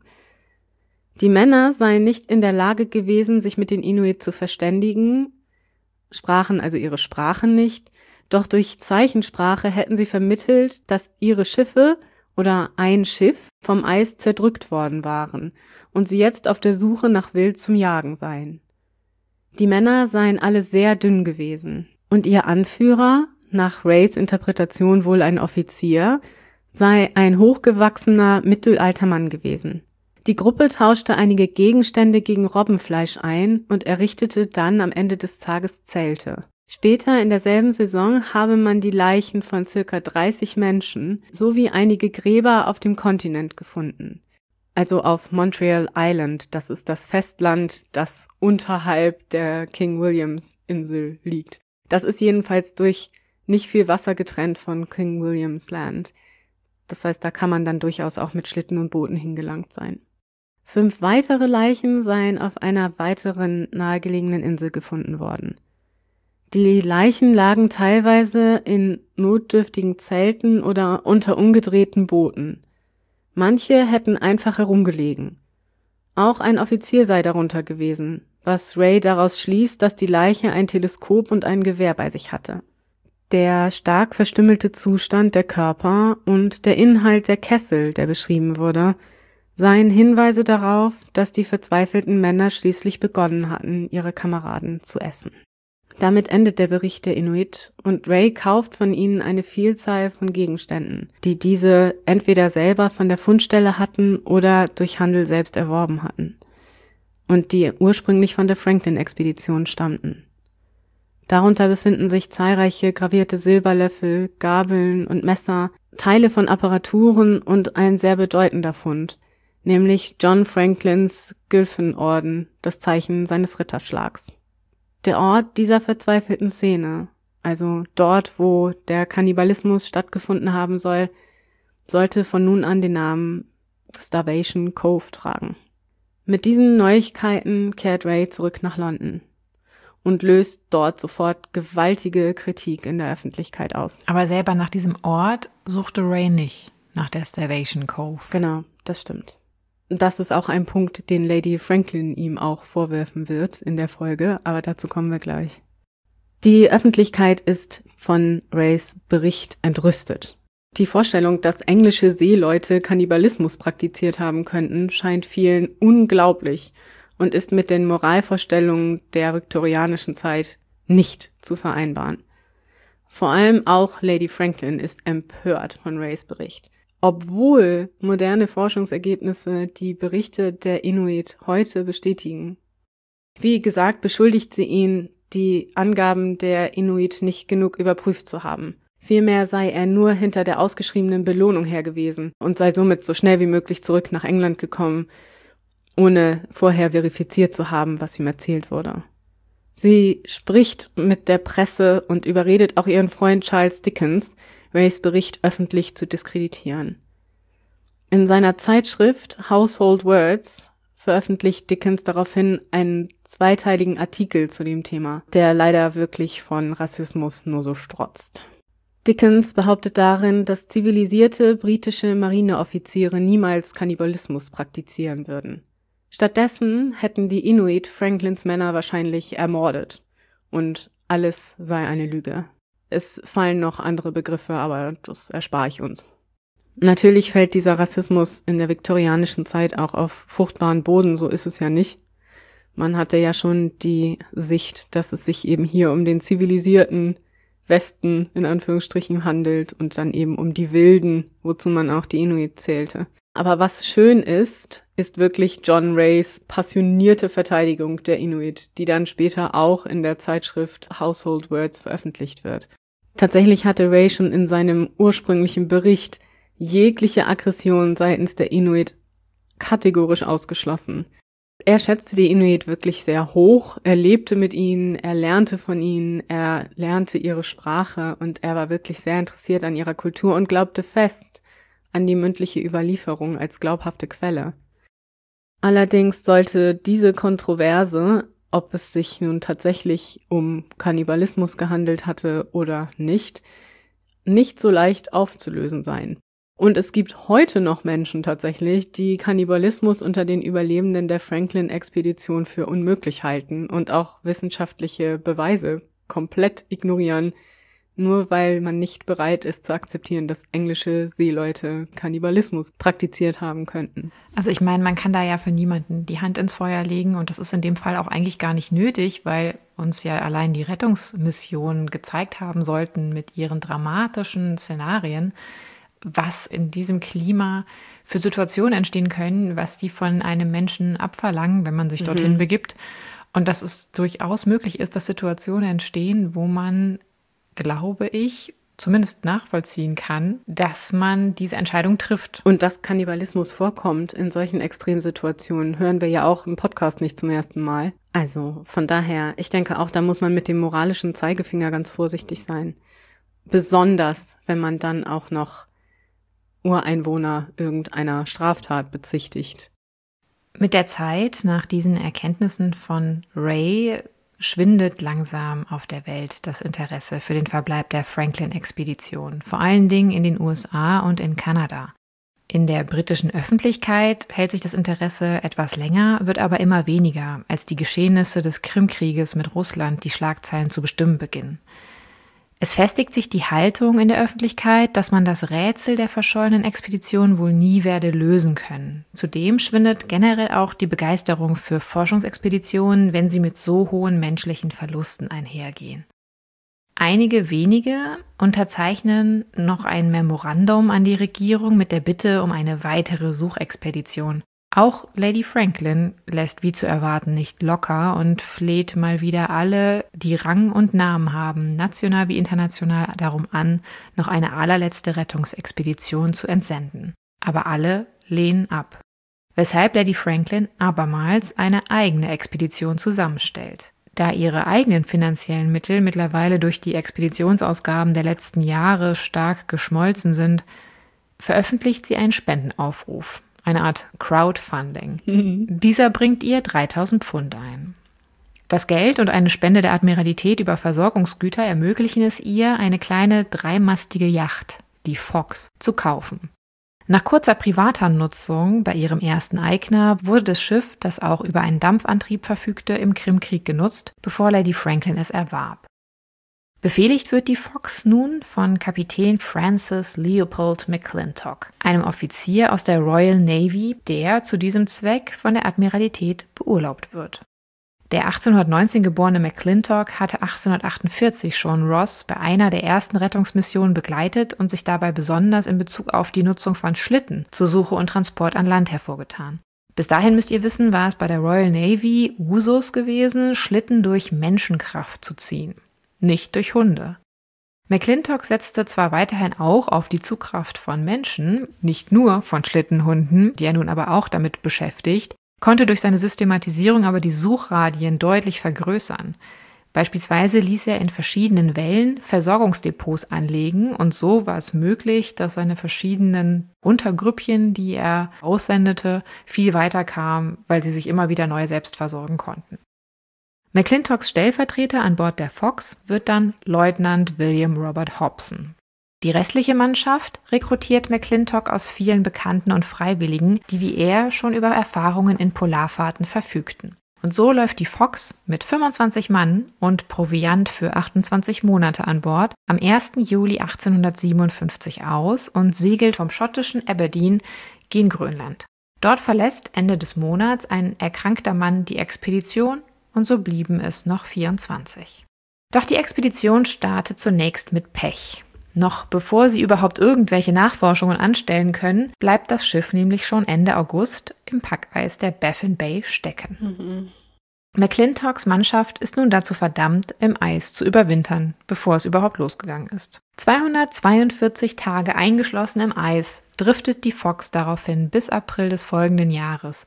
Die Männer seien nicht in der Lage gewesen, sich mit den Inuit zu verständigen, sprachen also ihre Sprache nicht, doch durch Zeichensprache hätten sie vermittelt, dass ihre Schiffe oder ein Schiff vom Eis zerdrückt worden waren und sie jetzt auf der Suche nach Wild zum Jagen seien. Die Männer seien alle sehr dünn gewesen und ihr Anführer, nach Rays Interpretation wohl ein Offizier, sei ein hochgewachsener, mittelalter Mann gewesen. Die Gruppe tauschte einige Gegenstände gegen Robbenfleisch ein und errichtete dann am Ende des Tages Zelte. Später in derselben Saison habe man die Leichen von ca. 30 Menschen sowie einige Gräber auf dem Kontinent gefunden. Also auf Montreal Island, das ist das Festland, das unterhalb der King Williams Insel liegt. Das ist jedenfalls durch nicht viel Wasser getrennt von King William's Land. Das heißt, da kann man dann durchaus auch mit Schlitten und Booten hingelangt sein. 5 weitere Leichen seien auf einer weiteren nahegelegenen Insel gefunden worden. Die Leichen lagen teilweise in notdürftigen Zelten oder unter umgedrehten Booten. Manche hätten einfach herumgelegen. Auch ein Offizier sei darunter gewesen, was Ray daraus schließt, dass die Leiche ein Teleskop und ein Gewehr bei sich hatte. Der stark verstümmelte Zustand der Körper und der Inhalt der Kessel, der beschrieben wurde, seien Hinweise darauf, dass die verzweifelten Männer schließlich begonnen hatten, ihre Kameraden zu essen. Damit endet der Bericht der Inuit und Ray kauft von ihnen eine Vielzahl von Gegenständen, die diese entweder selber von der Fundstelle hatten oder durch Handel selbst erworben hatten und die ursprünglich von der Franklin-Expedition stammten. Darunter befinden sich zahlreiche gravierte Silberlöffel, Gabeln und Messer, Teile von Apparaturen und ein sehr bedeutender Fund, nämlich John Franklins Gylfenorden, das Zeichen seines Ritterschlags. Der Ort dieser verzweifelten Szene, also dort, wo der Kannibalismus stattgefunden haben soll, sollte von nun an den Namen Starvation Cove tragen. Mit diesen Neuigkeiten kehrt Ray zurück nach London und löst dort sofort gewaltige Kritik in der Öffentlichkeit aus. Aber selber nach diesem Ort suchte Ray nicht, nach der Starvation Cove. Genau, das stimmt. Das ist auch ein Punkt, den Lady Franklin ihm auch vorwerfen wird in der Folge, aber dazu kommen wir gleich. Die Öffentlichkeit ist von Rays Bericht entrüstet. Die Vorstellung, dass englische Seeleute Kannibalismus praktiziert haben könnten, scheint vielen unglaublich und ist mit den Moralvorstellungen der viktorianischen Zeit nicht zu vereinbaren. Vor allem auch Lady Franklin ist empört von Rays Bericht. Obwohl moderne Forschungsergebnisse die Berichte der Inuit heute bestätigen. Wie gesagt, beschuldigt sie ihn, die Angaben der Inuit nicht genug überprüft zu haben. Vielmehr sei er nur hinter der ausgeschriebenen Belohnung her gewesen und sei somit so schnell wie möglich zurück nach England gekommen, ohne vorher verifiziert zu haben, was ihm erzählt wurde. Sie spricht mit der Presse und überredet auch ihren Freund Charles Dickens, Rays Bericht öffentlich zu diskreditieren. In seiner Zeitschrift Household Words veröffentlicht Dickens daraufhin einen 2-teiligen Artikel zu dem Thema, der leider wirklich von Rassismus nur so strotzt. Dickens behauptet darin, dass zivilisierte britische Marineoffiziere niemals Kannibalismus praktizieren würden. Stattdessen hätten die Inuit Franklins Männer wahrscheinlich ermordet und alles sei eine Lüge. Es fallen noch andere Begriffe, aber das erspare ich uns. Natürlich fällt dieser Rassismus in der viktorianischen Zeit auch auf fruchtbaren Boden, so ist es ja nicht. Man hatte ja schon die Sicht, dass es sich eben hier um den zivilisierten Westen in Anführungsstrichen handelt und dann eben um die Wilden, wozu man auch die Inuit zählte. Aber was schön ist, ist wirklich John Rays passionierte Verteidigung der Inuit, die dann später auch in der Zeitschrift Household Words veröffentlicht wird. Tatsächlich hatte Ray schon in seinem ursprünglichen Bericht Jegliche Aggression seitens der Inuit kategorisch ausgeschlossen. Er schätzte die Inuit wirklich sehr hoch, er lebte mit ihnen, er lernte von ihnen, er lernte ihre Sprache und er war wirklich sehr interessiert an ihrer Kultur und glaubte fest an die mündliche Überlieferung als glaubhafte Quelle. Allerdings sollte diese Kontroverse, ob es sich nun tatsächlich um Kannibalismus gehandelt hatte oder nicht so leicht aufzulösen sein. Und es gibt heute noch Menschen tatsächlich, die Kannibalismus unter den Überlebenden der Franklin-Expedition für unmöglich halten und auch wissenschaftliche Beweise komplett ignorieren, nur weil man nicht bereit ist zu akzeptieren, dass englische Seeleute Kannibalismus praktiziert haben könnten. Also ich meine, man kann da ja für niemanden die Hand ins Feuer legen und das ist in dem Fall auch eigentlich gar nicht nötig, weil uns ja allein die Rettungsmissionen gezeigt haben sollten mit ihren dramatischen Szenarien, was in diesem Klima für Situationen entstehen können, was die von einem Menschen abverlangen, wenn man sich dorthin begibt. Und dass es durchaus möglich ist, dass Situationen entstehen, wo man, glaube ich, zumindest nachvollziehen kann, dass man diese Entscheidung trifft. Und dass Kannibalismus vorkommt in solchen Extremsituationen, hören wir ja auch im Podcast nicht zum ersten Mal. Also von daher, ich denke auch, da muss man mit dem moralischen Zeigefinger ganz vorsichtig sein. Besonders, wenn man dann auch noch Ureinwohner irgendeiner Straftat bezichtigt. Mit der Zeit, nach diesen Erkenntnissen von Ray, schwindet langsam auf der Welt das Interesse für den Verbleib der Franklin-Expedition, vor allen Dingen in den USA und in Kanada. In der britischen Öffentlichkeit hält sich das Interesse etwas länger, wird aber immer weniger, als die Geschehnisse des Krimkrieges mit Russland die Schlagzeilen zu bestimmen beginnen. Es festigt sich die Haltung in der Öffentlichkeit, dass man das Rätsel der verschollenen Expedition wohl nie werde lösen können. Zudem schwindet generell auch die Begeisterung für Forschungsexpeditionen, wenn sie mit so hohen menschlichen Verlusten einhergehen. Einige wenige unterzeichnen noch ein Memorandum an die Regierung mit der Bitte um eine weitere Suchexpedition. Auch Lady Franklin lässt wie zu erwarten nicht locker und fleht mal wieder alle, die Rang und Namen haben, national wie international, darum an, noch eine allerletzte Rettungsexpedition zu entsenden. Aber alle lehnen ab. Weshalb Lady Franklin abermals eine eigene Expedition zusammenstellt. Da ihre eigenen finanziellen Mittel mittlerweile durch die Expeditionsausgaben der letzten Jahre stark geschmolzen sind, veröffentlicht sie einen Spendenaufruf. Eine Art Crowdfunding. Dieser bringt ihr 3.000 Pfund ein. Das Geld und eine Spende der Admiralität über Versorgungsgüter ermöglichen es ihr, eine kleine dreimastige Yacht, die Fox, zu kaufen. Nach kurzer privater Nutzung bei ihrem ersten Eigner wurde das Schiff, das auch über einen Dampfantrieb verfügte, im Krimkrieg genutzt, bevor Lady Franklin es erwarb. Befehligt wird die Fox nun von Kapitän Francis Leopold McClintock, einem Offizier aus der Royal Navy, der zu diesem Zweck von der Admiralität beurlaubt wird. Der 1819 geborene McClintock hatte 1848 schon Ross bei einer der ersten Rettungsmissionen begleitet und sich dabei besonders in Bezug auf die Nutzung von Schlitten zur Suche und Transport an Land hervorgetan. Bis dahin müsst ihr wissen, war es bei der Royal Navy Usus gewesen, Schlitten durch Menschenkraft zu ziehen. Nicht durch Hunde. McClintock setzte zwar weiterhin auch auf die Zugkraft von Menschen, nicht nur von Schlittenhunden, die er nun aber auch damit beschäftigt, konnte durch seine Systematisierung aber die Suchradien deutlich vergrößern. Beispielsweise ließ er in verschiedenen Wellen Versorgungsdepots anlegen und so war es möglich, dass seine verschiedenen Untergrüppchen, die er aussendete, viel weiter kamen, weil sie sich immer wieder neu selbst versorgen konnten. McClintocks Stellvertreter an Bord der Fox wird dann Leutnant William Robert Hobson. Die restliche Mannschaft rekrutiert McClintock aus vielen Bekannten und Freiwilligen, die wie er schon über Erfahrungen in Polarfahrten verfügten. Und so läuft die Fox mit 25 Mann und Proviant für 28 Monate an Bord am 1. Juli 1857 aus und segelt vom schottischen Aberdeen gen Grönland. Dort verlässt Ende des Monats ein erkrankter Mann die Expedition und so blieben es noch 24. Doch die Expedition startet zunächst mit Pech. Noch bevor sie überhaupt irgendwelche Nachforschungen anstellen können, bleibt das Schiff nämlich schon Ende August im Packeis der Baffin Bay stecken. McClintocks Mannschaft ist nun dazu verdammt, im Eis zu überwintern, bevor es überhaupt losgegangen ist. 242 Tage eingeschlossen im Eis driftet die Fox daraufhin bis April des folgenden Jahres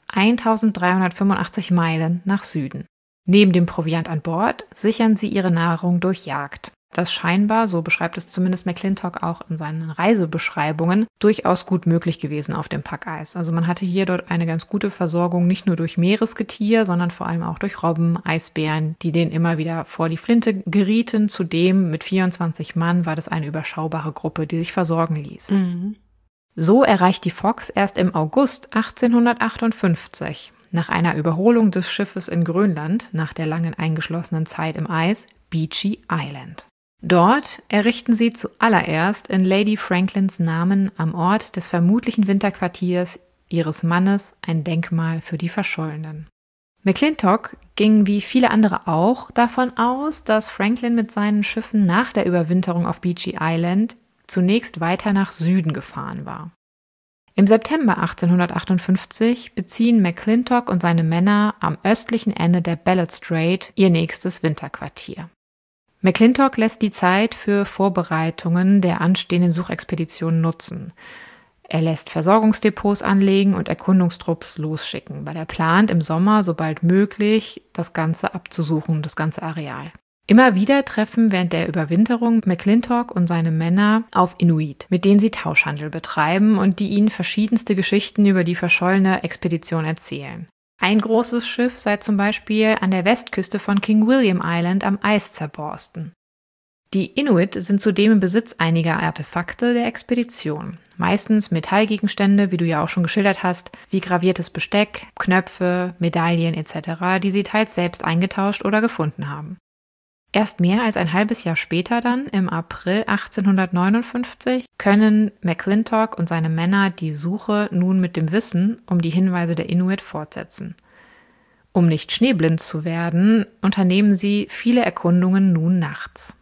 1385 Meilen nach Süden. Neben dem Proviant an Bord sichern sie ihre Nahrung durch Jagd. Das scheinbar, so beschreibt es zumindest McClintock auch in seinen Reisebeschreibungen, durchaus gut möglich gewesen auf dem Packeis. Also man hatte hier dort eine ganz gute Versorgung, nicht nur durch Meeresgetier, sondern vor allem auch durch Robben, Eisbären, die denen immer wieder vor die Flinte gerieten. Zudem mit 24 Mann war das eine überschaubare Gruppe, die sich versorgen ließ. So erreicht die Fox erst im August 1858, nach einer Überholung des Schiffes in Grönland, nach der langen eingeschlossenen Zeit im Eis, Beechy Island. Dort errichten sie zuallererst in Lady Franklins Namen am Ort des vermutlichen Winterquartiers ihres Mannes ein Denkmal für die Verschollenen. McClintock ging wie viele andere auch davon aus, dass Franklin mit seinen Schiffen nach der Überwinterung auf Beechy Island zunächst weiter nach Süden gefahren war. Im September 1858 beziehen McClintock und seine Männer am östlichen Ende der Ballot Strait ihr nächstes Winterquartier. McClintock lässt die Zeit für Vorbereitungen der anstehenden Suchexpedition nutzen. Er lässt Versorgungsdepots anlegen und Erkundungstrupps losschicken, weil er plant, im Sommer sobald möglich das Ganze abzusuchen, das ganze Areal. Immer wieder treffen während der Überwinterung McClintock und seine Männer auf Inuit, mit denen sie Tauschhandel betreiben und die ihnen verschiedenste Geschichten über die verschollene Expedition erzählen. Ein großes Schiff sei zum Beispiel an der Westküste von King William Island am Eis zerborsten. Die Inuit sind zudem im Besitz einiger Artefakte der Expedition. Meistens Metallgegenstände, wie du ja auch schon geschildert hast, wie graviertes Besteck, Knöpfe, Medaillen etc., die sie teils selbst eingetauscht oder gefunden haben. Erst mehr als ein halbes Jahr später dann, im April 1859, können McClintock und seine Männer die Suche nun mit dem Wissen um die Hinweise der Inuit fortsetzen. Um nicht schneeblind zu werden, unternehmen sie viele Erkundungen nun nachts.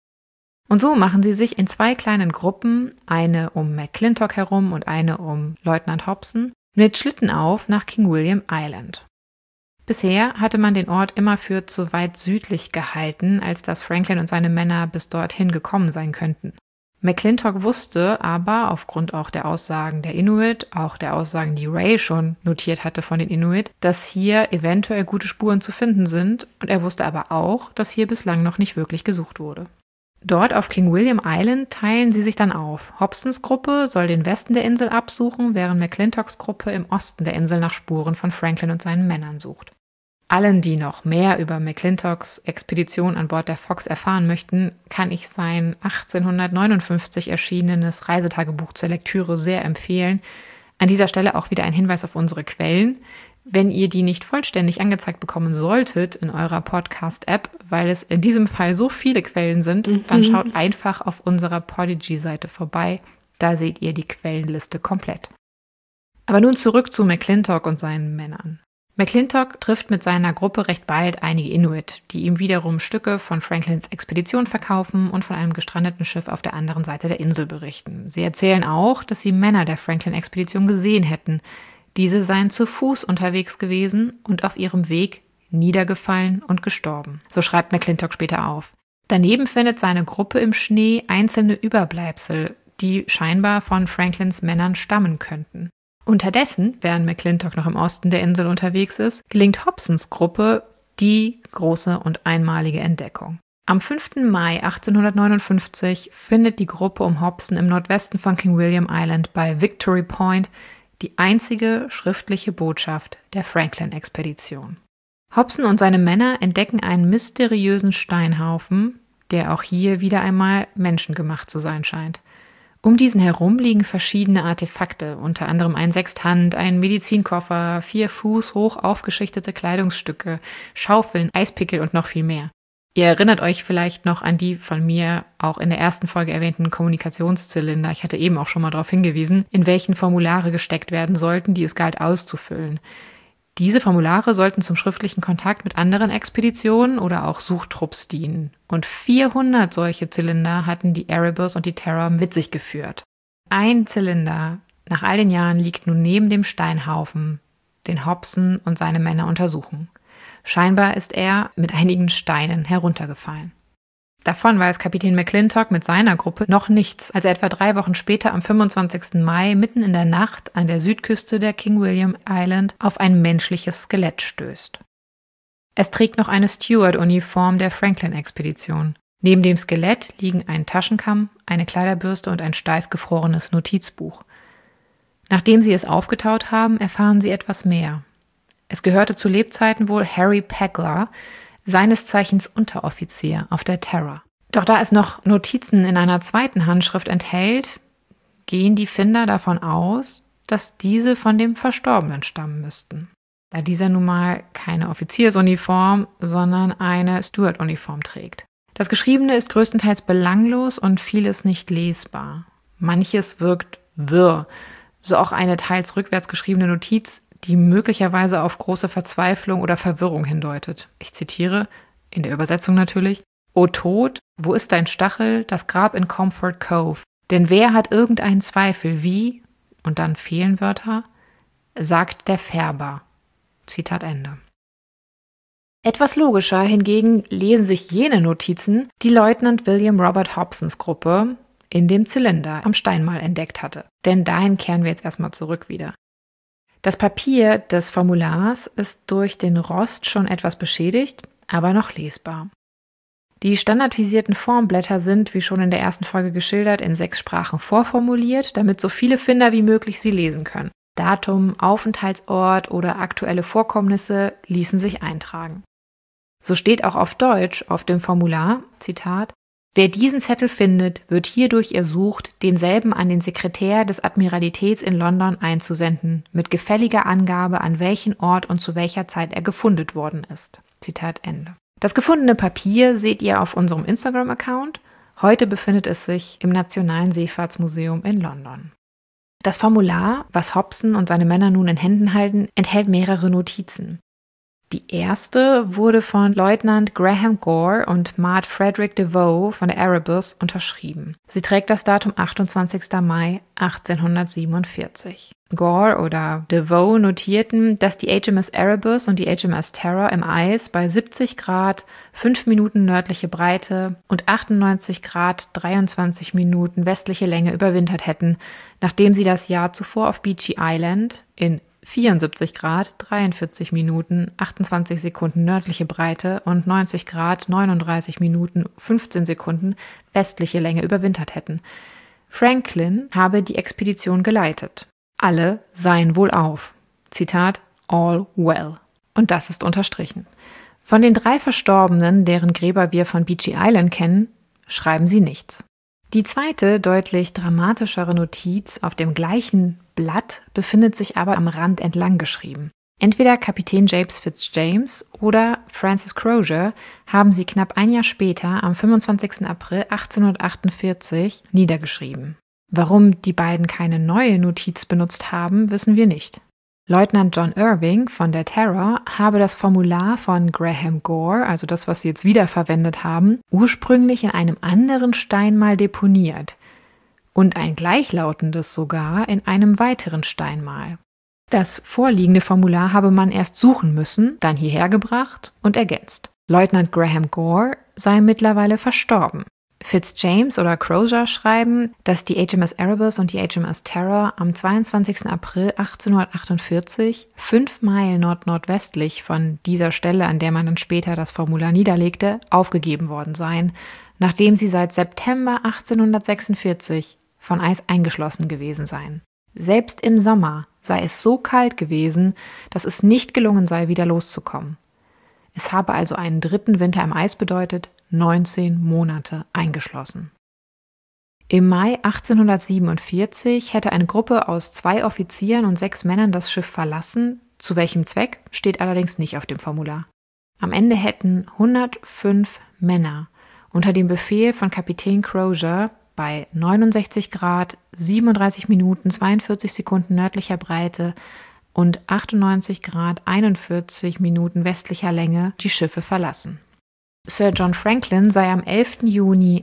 Und so machen sie sich in 2 kleinen Gruppen, eine um McClintock herum und eine um Leutnant Hobson, mit Schlitten auf nach King William Island. Bisher hatte man den Ort immer für zu weit südlich gehalten, als dass Franklin und seine Männer bis dorthin gekommen sein könnten. McClintock wusste aber, aufgrund auch der Aussagen der Inuit, auch der Aussagen, die Ray schon notiert hatte von den Inuit, dass hier eventuell gute Spuren zu finden sind, und er wusste aber auch, dass hier bislang noch nicht wirklich gesucht wurde. Dort auf King William Island teilen sie sich dann auf. Hobsons Gruppe soll den Westen der Insel absuchen, während McClintocks Gruppe im Osten der Insel nach Spuren von Franklin und seinen Männern sucht. Allen, die noch mehr über McClintocks Expedition an Bord der Fox erfahren möchten, kann ich sein 1859 erschienenes Reisetagebuch zur Lektüre sehr empfehlen. An dieser Stelle auch wieder ein Hinweis auf unsere Quellen. Wenn ihr die nicht vollständig angezeigt bekommen solltet in eurer Podcast-App, weil es in diesem Fall so viele Quellen sind, dann schaut einfach auf unserer Podigy-Seite vorbei. Da seht ihr die Quellenliste komplett. Aber nun zurück zu McClintock und seinen Männern. McClintock trifft mit seiner Gruppe recht bald einige Inuit, die ihm wiederum Stücke von Franklins Expedition verkaufen und von einem gestrandeten Schiff auf der anderen Seite der Insel berichten. Sie erzählen auch, dass sie Männer der Franklin-Expedition gesehen hätten. Diese seien zu Fuß unterwegs gewesen und auf ihrem Weg niedergefallen und gestorben. So schreibt McClintock später auf. Daneben findet seine Gruppe im Schnee einzelne Überbleibsel, die scheinbar von Franklins Männern stammen könnten. Unterdessen, während McClintock noch im Osten der Insel unterwegs ist, gelingt Hobsons Gruppe die große und einmalige Entdeckung. Am 5. Mai 1859 findet die Gruppe um Hobson im Nordwesten von King William Island bei Victory Point die einzige schriftliche Botschaft der Franklin-Expedition. Hobson und seine Männer entdecken einen mysteriösen Steinhaufen, der auch hier wieder einmal menschengemacht zu sein scheint. Um diesen herum liegen verschiedene Artefakte, unter anderem ein Sextant, ein Medizinkoffer, 4 Fuß hoch aufgeschichtete Kleidungsstücke, Schaufeln, Eispickel und noch viel mehr. Ihr erinnert euch vielleicht noch an die von mir auch in der ersten Folge erwähnten Kommunikationszylinder. Ich hatte eben auch schon mal darauf hingewiesen, in welchen Formulare gesteckt werden sollten, die es galt auszufüllen. Diese Formulare sollten zum schriftlichen Kontakt mit anderen Expeditionen oder auch Suchtrupps dienen. Und 400 solche Zylinder hatten die Erebus und die Terror mit sich geführt. Ein Zylinder nach all den Jahren liegt nun neben dem Steinhaufen, den Hobson und seine Männer untersuchen. Scheinbar ist er mit einigen Steinen heruntergefallen. Davon weiß Kapitän McClintock mit seiner Gruppe noch nichts, als er etwa 3 Wochen später am 25. Mai mitten in der Nacht an der Südküste der King William Island auf ein menschliches Skelett stößt. Es trägt noch eine Steward-Uniform der Franklin-Expedition. Neben dem Skelett liegen ein Taschenkamm, eine Kleiderbürste und ein steif gefrorenes Notizbuch. Nachdem sie es aufgetaut haben, erfahren sie etwas mehr. Es gehörte zu Lebzeiten wohl Harry Pegler, seines Zeichens Unteroffizier auf der Terror. Doch da es noch Notizen in einer zweiten Handschrift enthält, gehen die Finder davon aus, dass diese von dem Verstorbenen stammen müssten, da dieser nun mal keine Offiziersuniform, sondern eine Steward-Uniform trägt. Das Geschriebene ist größtenteils belanglos und vieles nicht lesbar. Manches wirkt wirr, so auch eine teils rückwärts geschriebene Notiz, die möglicherweise auf große Verzweiflung oder Verwirrung hindeutet. Ich zitiere, in der Übersetzung natürlich: »O Tod, wo ist dein Stachel, das Grab in Comfort Cove? Denn wer hat irgendeinen Zweifel, wie,« und dann fehlen Wörter, »sagt der Färber.« Zitat Ende. Etwas logischer hingegen lesen sich jene Notizen, die Leutnant William Robert Hobsons Gruppe in dem Zylinder am Steinmal entdeckt hatte. Denn dahin kehren wir jetzt erstmal zurück wieder. Das Papier des Formulars ist durch den Rost schon etwas beschädigt, aber noch lesbar. Die standardisierten Formblätter sind, wie schon in der ersten Folge geschildert, in 6 Sprachen vorformuliert, damit so viele Finder wie möglich sie lesen können. Datum, Aufenthaltsort oder aktuelle Vorkommnisse ließen sich eintragen. So steht auch auf Deutsch auf dem Formular, Zitat: »Wer diesen Zettel findet, wird hierdurch ersucht, denselben an den Sekretär des Admiralitäts in London einzusenden, mit gefälliger Angabe, an welchen Ort und zu welcher Zeit er gefunden worden ist.« Zitat Ende. Das gefundene Papier seht ihr auf unserem Instagram-Account. Heute befindet es sich im Nationalen Seefahrtsmuseum in London. Das Formular, was Hobson und seine Männer nun in Händen halten, enthält mehrere Notizen. Die erste wurde von Leutnant Graham Gore und Mart Frederick DeVoe von der Erebus unterschrieben. Sie trägt das Datum 28. Mai 1847. Gore oder DeVoe notierten, dass die HMS Erebus und die HMS Terror im Eis bei 70 Grad 5 Minuten nördliche Breite und 98 Grad 23 Minuten westliche Länge überwintert hätten, nachdem sie das Jahr zuvor auf Beechy Island in 74 Grad 43 Minuten 28 Sekunden nördliche Breite und 90 Grad 39 Minuten 15 Sekunden westliche Länge überwintert hätten. Franklin habe die Expedition geleitet. Alle seien wohlauf. Zitat: all well. Und das ist unterstrichen. Von den 3 Verstorbenen, deren Gräber wir von Beechy Island kennen, schreiben sie nichts. Die zweite, deutlich dramatischere Notiz auf dem gleichen Blatt befindet sich aber am Rand entlang geschrieben. Entweder Kapitän James Fitzjames oder Francis Crozier haben sie knapp ein Jahr später, am 25. April 1848, niedergeschrieben. Warum die beiden keine neue Notiz benutzt haben, wissen wir nicht. Leutnant John Irving von der Terror habe das Formular von Graham Gore, also das, was sie jetzt wiederverwendet haben, ursprünglich in einem anderen Steinmal deponiert und ein gleichlautendes sogar in einem weiteren Steinmal. Das vorliegende Formular habe man erst suchen müssen, dann hierher gebracht und ergänzt. Leutnant Graham Gore sei mittlerweile verstorben. Fitzjames oder Crozier schreiben, dass die HMS Erebus und die HMS Terror am 22. April 1848, 5 Meilen nordnordwestlich von dieser Stelle, an der man dann später das Formular niederlegte, aufgegeben worden seien, nachdem sie seit September 1846 von Eis eingeschlossen gewesen seien. Selbst im Sommer sei es so kalt gewesen, dass es nicht gelungen sei, wieder loszukommen. Es habe also einen 3. Winter im Eis bedeutet, 19 Monate eingeschlossen. Im Mai 1847 hätte eine Gruppe aus 2 Offizieren und 6 Männern das Schiff verlassen, zu welchem Zweck steht allerdings nicht auf dem Formular. Am Ende hätten 105 Männer unter dem Befehl von Kapitän Crozier bei 69 Grad 37 Minuten 42 Sekunden nördlicher Breite und 98 Grad 41 Minuten westlicher Länge die Schiffe verlassen. Sir John Franklin sei am 11. Juni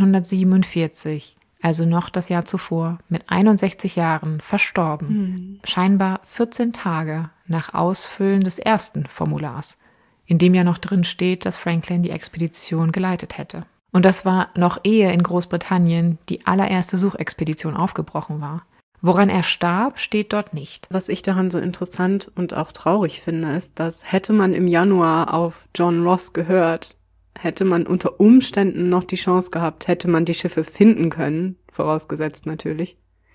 1847, also noch das Jahr zuvor, mit 61 Jahren verstorben. Scheinbar 14 Tage nach Ausfüllen des ersten Formulars. in dem ja noch drin steht, dass Franklin die Expedition geleitet hätte. Und das war noch ehe in Großbritannien die allererste Suchexpedition aufgebrochen war. Woran er starb, steht dort nicht. Was ich daran so interessant und auch traurig finde, ist, dass hätte man im Januar auf John Ross gehört, hätte man unter Umständen noch die Chance gehabt, hätte man die Schiffe finden können, vorausgesetzt natürlich.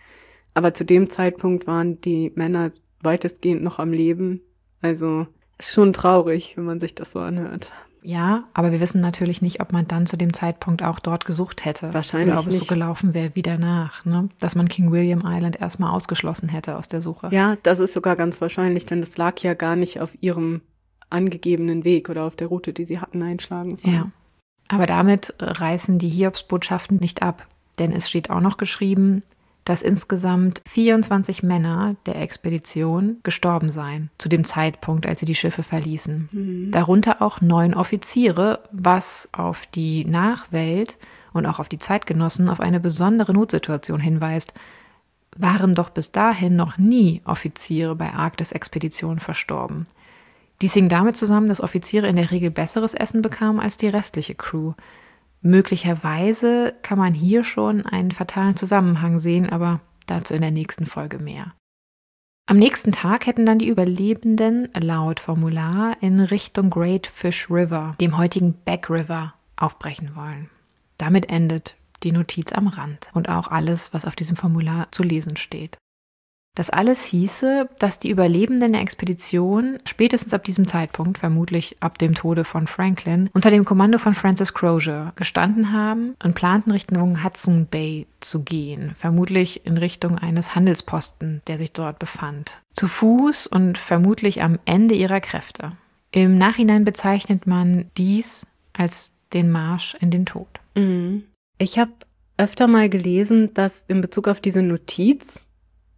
Aber zu dem Zeitpunkt waren die Männer weitestgehend noch am Leben. Also ist schon traurig, wenn man sich das so anhört. Ja, aber wir wissen natürlich nicht, ob man dann zu dem Zeitpunkt auch dort gesucht hätte. Wahrscheinlich oder ob es nicht. so gelaufen wäre wie danach, ne? Dass man King William Island erstmal ausgeschlossen hätte aus der Suche. Ja, das ist sogar ganz wahrscheinlich, denn das lag ja gar nicht auf ihrem angegebenen Weg oder auf der Route, die sie hatten einschlagen sollen. Ja, aber damit reißen die Hiobsbotschaften nicht ab, denn es steht auch noch geschrieben, dass insgesamt 24 Männer der Expedition gestorben seien, zu dem Zeitpunkt, als sie die Schiffe verließen. Darunter auch 9 Offiziere, was auf die Nachwelt und auch auf die Zeitgenossen auf eine besondere Notsituation hinweist. Waren doch bis dahin noch nie Offiziere bei Arktis-Expeditionen verstorben. Dies hing damit zusammen, dass Offiziere in der Regel besseres Essen bekamen als die restliche Crew. Möglicherweise kann man hier schon einen fatalen Zusammenhang sehen, aber dazu in der nächsten Folge mehr. Am nächsten Tag hätten dann die Überlebenden laut Formular in Richtung Great Fish River, dem heutigen Back River, aufbrechen wollen. Damit endet die Notiz am Rand und auch alles, was auf diesem Formular zu lesen steht. Das alles hieße, dass die Überlebenden der Expedition spätestens ab diesem Zeitpunkt, vermutlich ab dem Tode von Franklin, unter dem Kommando von Francis Crozier gestanden haben und planten Richtung Hudson Bay zu gehen, vermutlich in Richtung eines Handelsposten, der sich dort befand. Zu Fuß und vermutlich am Ende ihrer Kräfte. Im Nachhinein bezeichnet man dies als den Marsch in den Tod. Ich habe öfter mal gelesen, dass in Bezug auf diese Notiz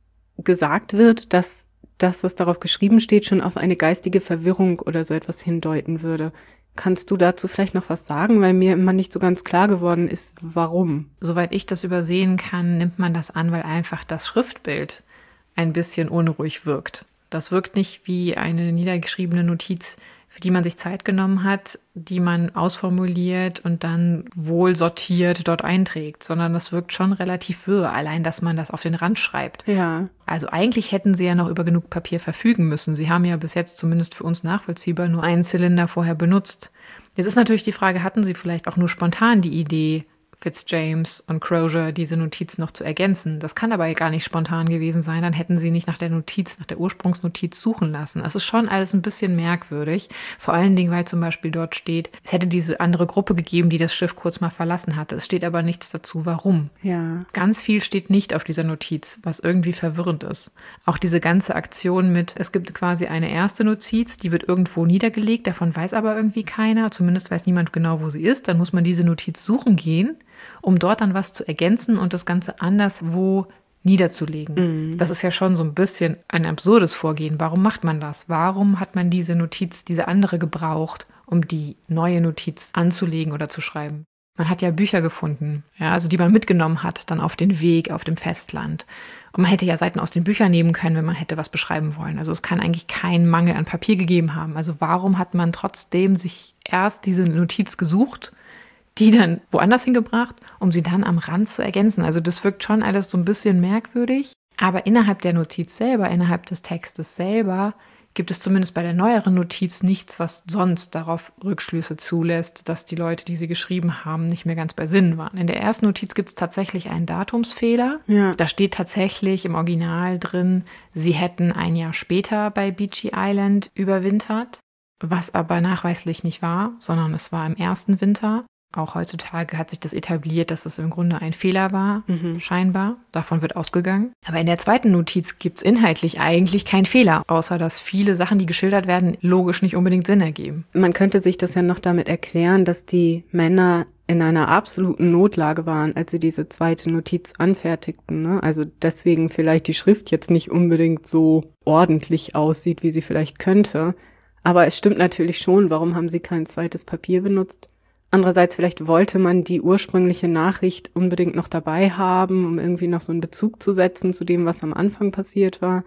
gesagt wird, dass das, was darauf geschrieben steht, schon auf eine geistige Verwirrung oder so etwas hindeuten würde. Kannst du dazu vielleicht noch was sagen, weil mir immer nicht so ganz klar geworden ist, warum? Soweit ich das übersehen kann, nimmt man das an, weil einfach das Schriftbild ein bisschen unruhig wirkt. Das wirkt nicht wie eine niedergeschriebene Notiz, für die man sich Zeit genommen hat, die man ausformuliert und dann wohl sortiert dort einträgt, sondern das wirkt schon relativ wirr, allein, dass man das auf den Rand schreibt. Ja. Also eigentlich hätten sie ja noch über genug Papier verfügen müssen. Sie haben ja bis jetzt zumindest für uns nachvollziehbar nur einen Zylinder vorher benutzt. Jetzt ist natürlich die Frage, hatten sie vielleicht auch nur spontan die Idee, Fitzjames und Crozier diese Notiz noch zu ergänzen. Das kann aber gar nicht spontan gewesen sein, dann hätten sie nicht nach der Notiz, nach der Ursprungsnotiz suchen lassen. Es ist schon alles ein bisschen merkwürdig, vor allen Dingen, weil zum Beispiel dort steht, es hätte diese andere Gruppe gegeben, die das Schiff kurz mal verlassen hatte. Es steht aber nichts dazu, warum. Ja. Ganz viel steht nicht auf dieser Notiz, was irgendwie verwirrend ist. Auch diese ganze Aktion mit, es gibt quasi eine erste Notiz, die wird irgendwo niedergelegt, davon weiß aber irgendwie keiner, zumindest weiß niemand genau, wo sie ist. Dann muss man diese Notiz suchen gehen, um dort dann was zu ergänzen und das Ganze anderswo niederzulegen. Das ist ja schon so ein bisschen ein absurdes Vorgehen. Warum macht man das? Warum hat man diese Notiz, diese andere gebraucht, um die neue Notiz anzulegen oder zu schreiben? Man hat ja Bücher gefunden, ja, also die man mitgenommen hat, dann auf den Weg, auf dem Festland. Und man hätte ja Seiten aus den Büchern nehmen können, wenn man hätte was beschreiben wollen. Also es kann eigentlich keinen Mangel an Papier gegeben haben. Also warum hat man trotzdem sich erst diese Notiz gesucht, die dann woanders hingebracht, um sie dann am Rand zu ergänzen? Also das wirkt schon alles so ein bisschen merkwürdig. Aber innerhalb der Notiz selber, innerhalb des Textes selber, gibt es zumindest bei der neueren Notiz nichts, was sonst darauf Rückschlüsse zulässt, dass die Leute, die sie geschrieben haben, nicht mehr ganz bei Sinnen waren. In der ersten Notiz gibt es tatsächlich einen Datumsfehler. Ja. Da steht tatsächlich im Original drin, sie hätten ein Jahr später bei Beechy Island überwintert, was aber nachweislich nicht war, sondern es war im ersten Winter. Auch heutzutage hat sich das etabliert, dass es im Grunde ein Fehler war, scheinbar. Davon wird ausgegangen. Aber in der zweiten Notiz gibt es inhaltlich eigentlich keinen Fehler, außer dass viele Sachen, die geschildert werden, logisch nicht unbedingt Sinn ergeben. Man könnte sich das ja noch damit erklären, dass die Männer in einer absoluten Notlage waren, als sie diese zweite Notiz anfertigten, ne? Also deswegen vielleicht die Schrift jetzt nicht unbedingt so ordentlich aussieht, wie sie vielleicht könnte. Aber es stimmt natürlich schon, warum haben sie kein zweites Papier benutzt? Andererseits, vielleicht wollte man die ursprüngliche Nachricht unbedingt noch dabei haben, um irgendwie noch so einen Bezug zu setzen zu dem, was am Anfang passiert war.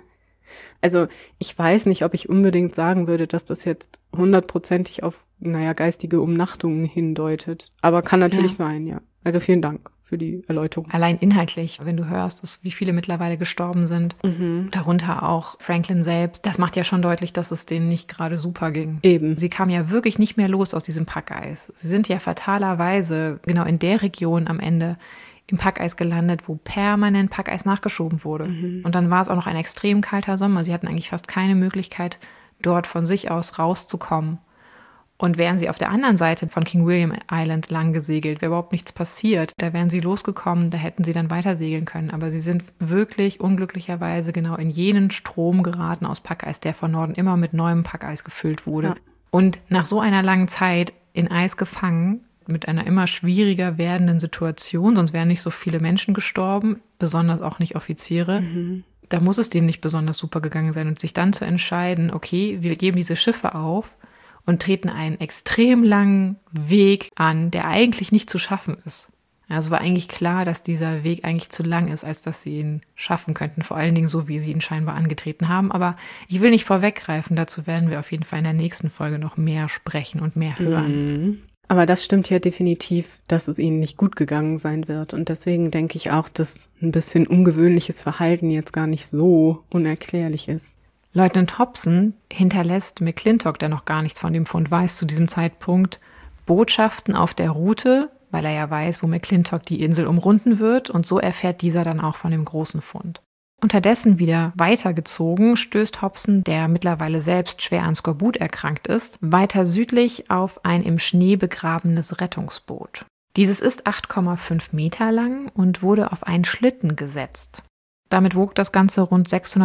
Also ich weiß nicht, ob ich unbedingt sagen würde, dass das jetzt 100%ig auf, geistige Umnachtungen hindeutet. Aber kann natürlich sein, ja. Also vielen Dank für die Erläuterung. Allein inhaltlich, wenn du hörst, wie viele mittlerweile gestorben sind, darunter auch Franklin selbst, das macht ja schon deutlich, dass es denen nicht gerade super ging. Eben. Sie kamen ja wirklich nicht mehr los aus diesem Packeis. Sie sind ja fatalerweise genau in der Region am Ende im Packeis gelandet, wo permanent Packeis nachgeschoben wurde. Und dann war es auch noch ein extrem kalter Sommer. Sie hatten eigentlich fast keine Möglichkeit, dort von sich aus rauszukommen. Und wären sie auf der anderen Seite von King William Island lang gesegelt, wäre überhaupt nichts passiert. Da wären sie losgekommen, da hätten sie dann weiter segeln können. Aber sie sind wirklich unglücklicherweise genau in jenen Strom geraten aus Packeis, der von Norden immer mit neuem Packeis gefüllt wurde. Ja. Und nach so einer langen Zeit in Eis gefangen, mit einer immer schwieriger werdenden Situation, sonst wären nicht so viele Menschen gestorben, besonders auch nicht Offiziere. Da muss es denen nicht besonders super gegangen sein. Und sich dann zu entscheiden, okay, wir geben diese Schiffe auf und treten einen extrem langen Weg an, der eigentlich nicht zu schaffen ist. Also es war eigentlich klar, dass dieser Weg eigentlich zu lang ist, als dass sie ihn schaffen könnten. Vor allen Dingen so, wie sie ihn scheinbar angetreten haben. Aber ich will nicht vorweggreifen, dazu werden wir auf jeden Fall in der nächsten Folge noch mehr sprechen und mehr hören. Aber das stimmt ja definitiv, dass es ihnen nicht gut gegangen sein wird. Und deswegen denke ich auch, dass ein bisschen ungewöhnliches Verhalten jetzt gar nicht so unerklärlich ist. Leutnant Hobson hinterlässt McClintock, der noch gar nichts von dem Fund weiß, zu diesem Zeitpunkt Botschaften auf der Route, weil er ja weiß, wo McClintock die Insel umrunden wird, und so erfährt dieser dann auch von dem großen Fund. Unterdessen wieder weitergezogen stößt Hobson, der mittlerweile selbst schwer an Skorbut erkrankt ist, weiter südlich auf ein im Schnee begrabenes Rettungsboot. Dieses ist 8,5 Meter lang und wurde auf einen Schlitten gesetzt. Damit wog das Ganze rund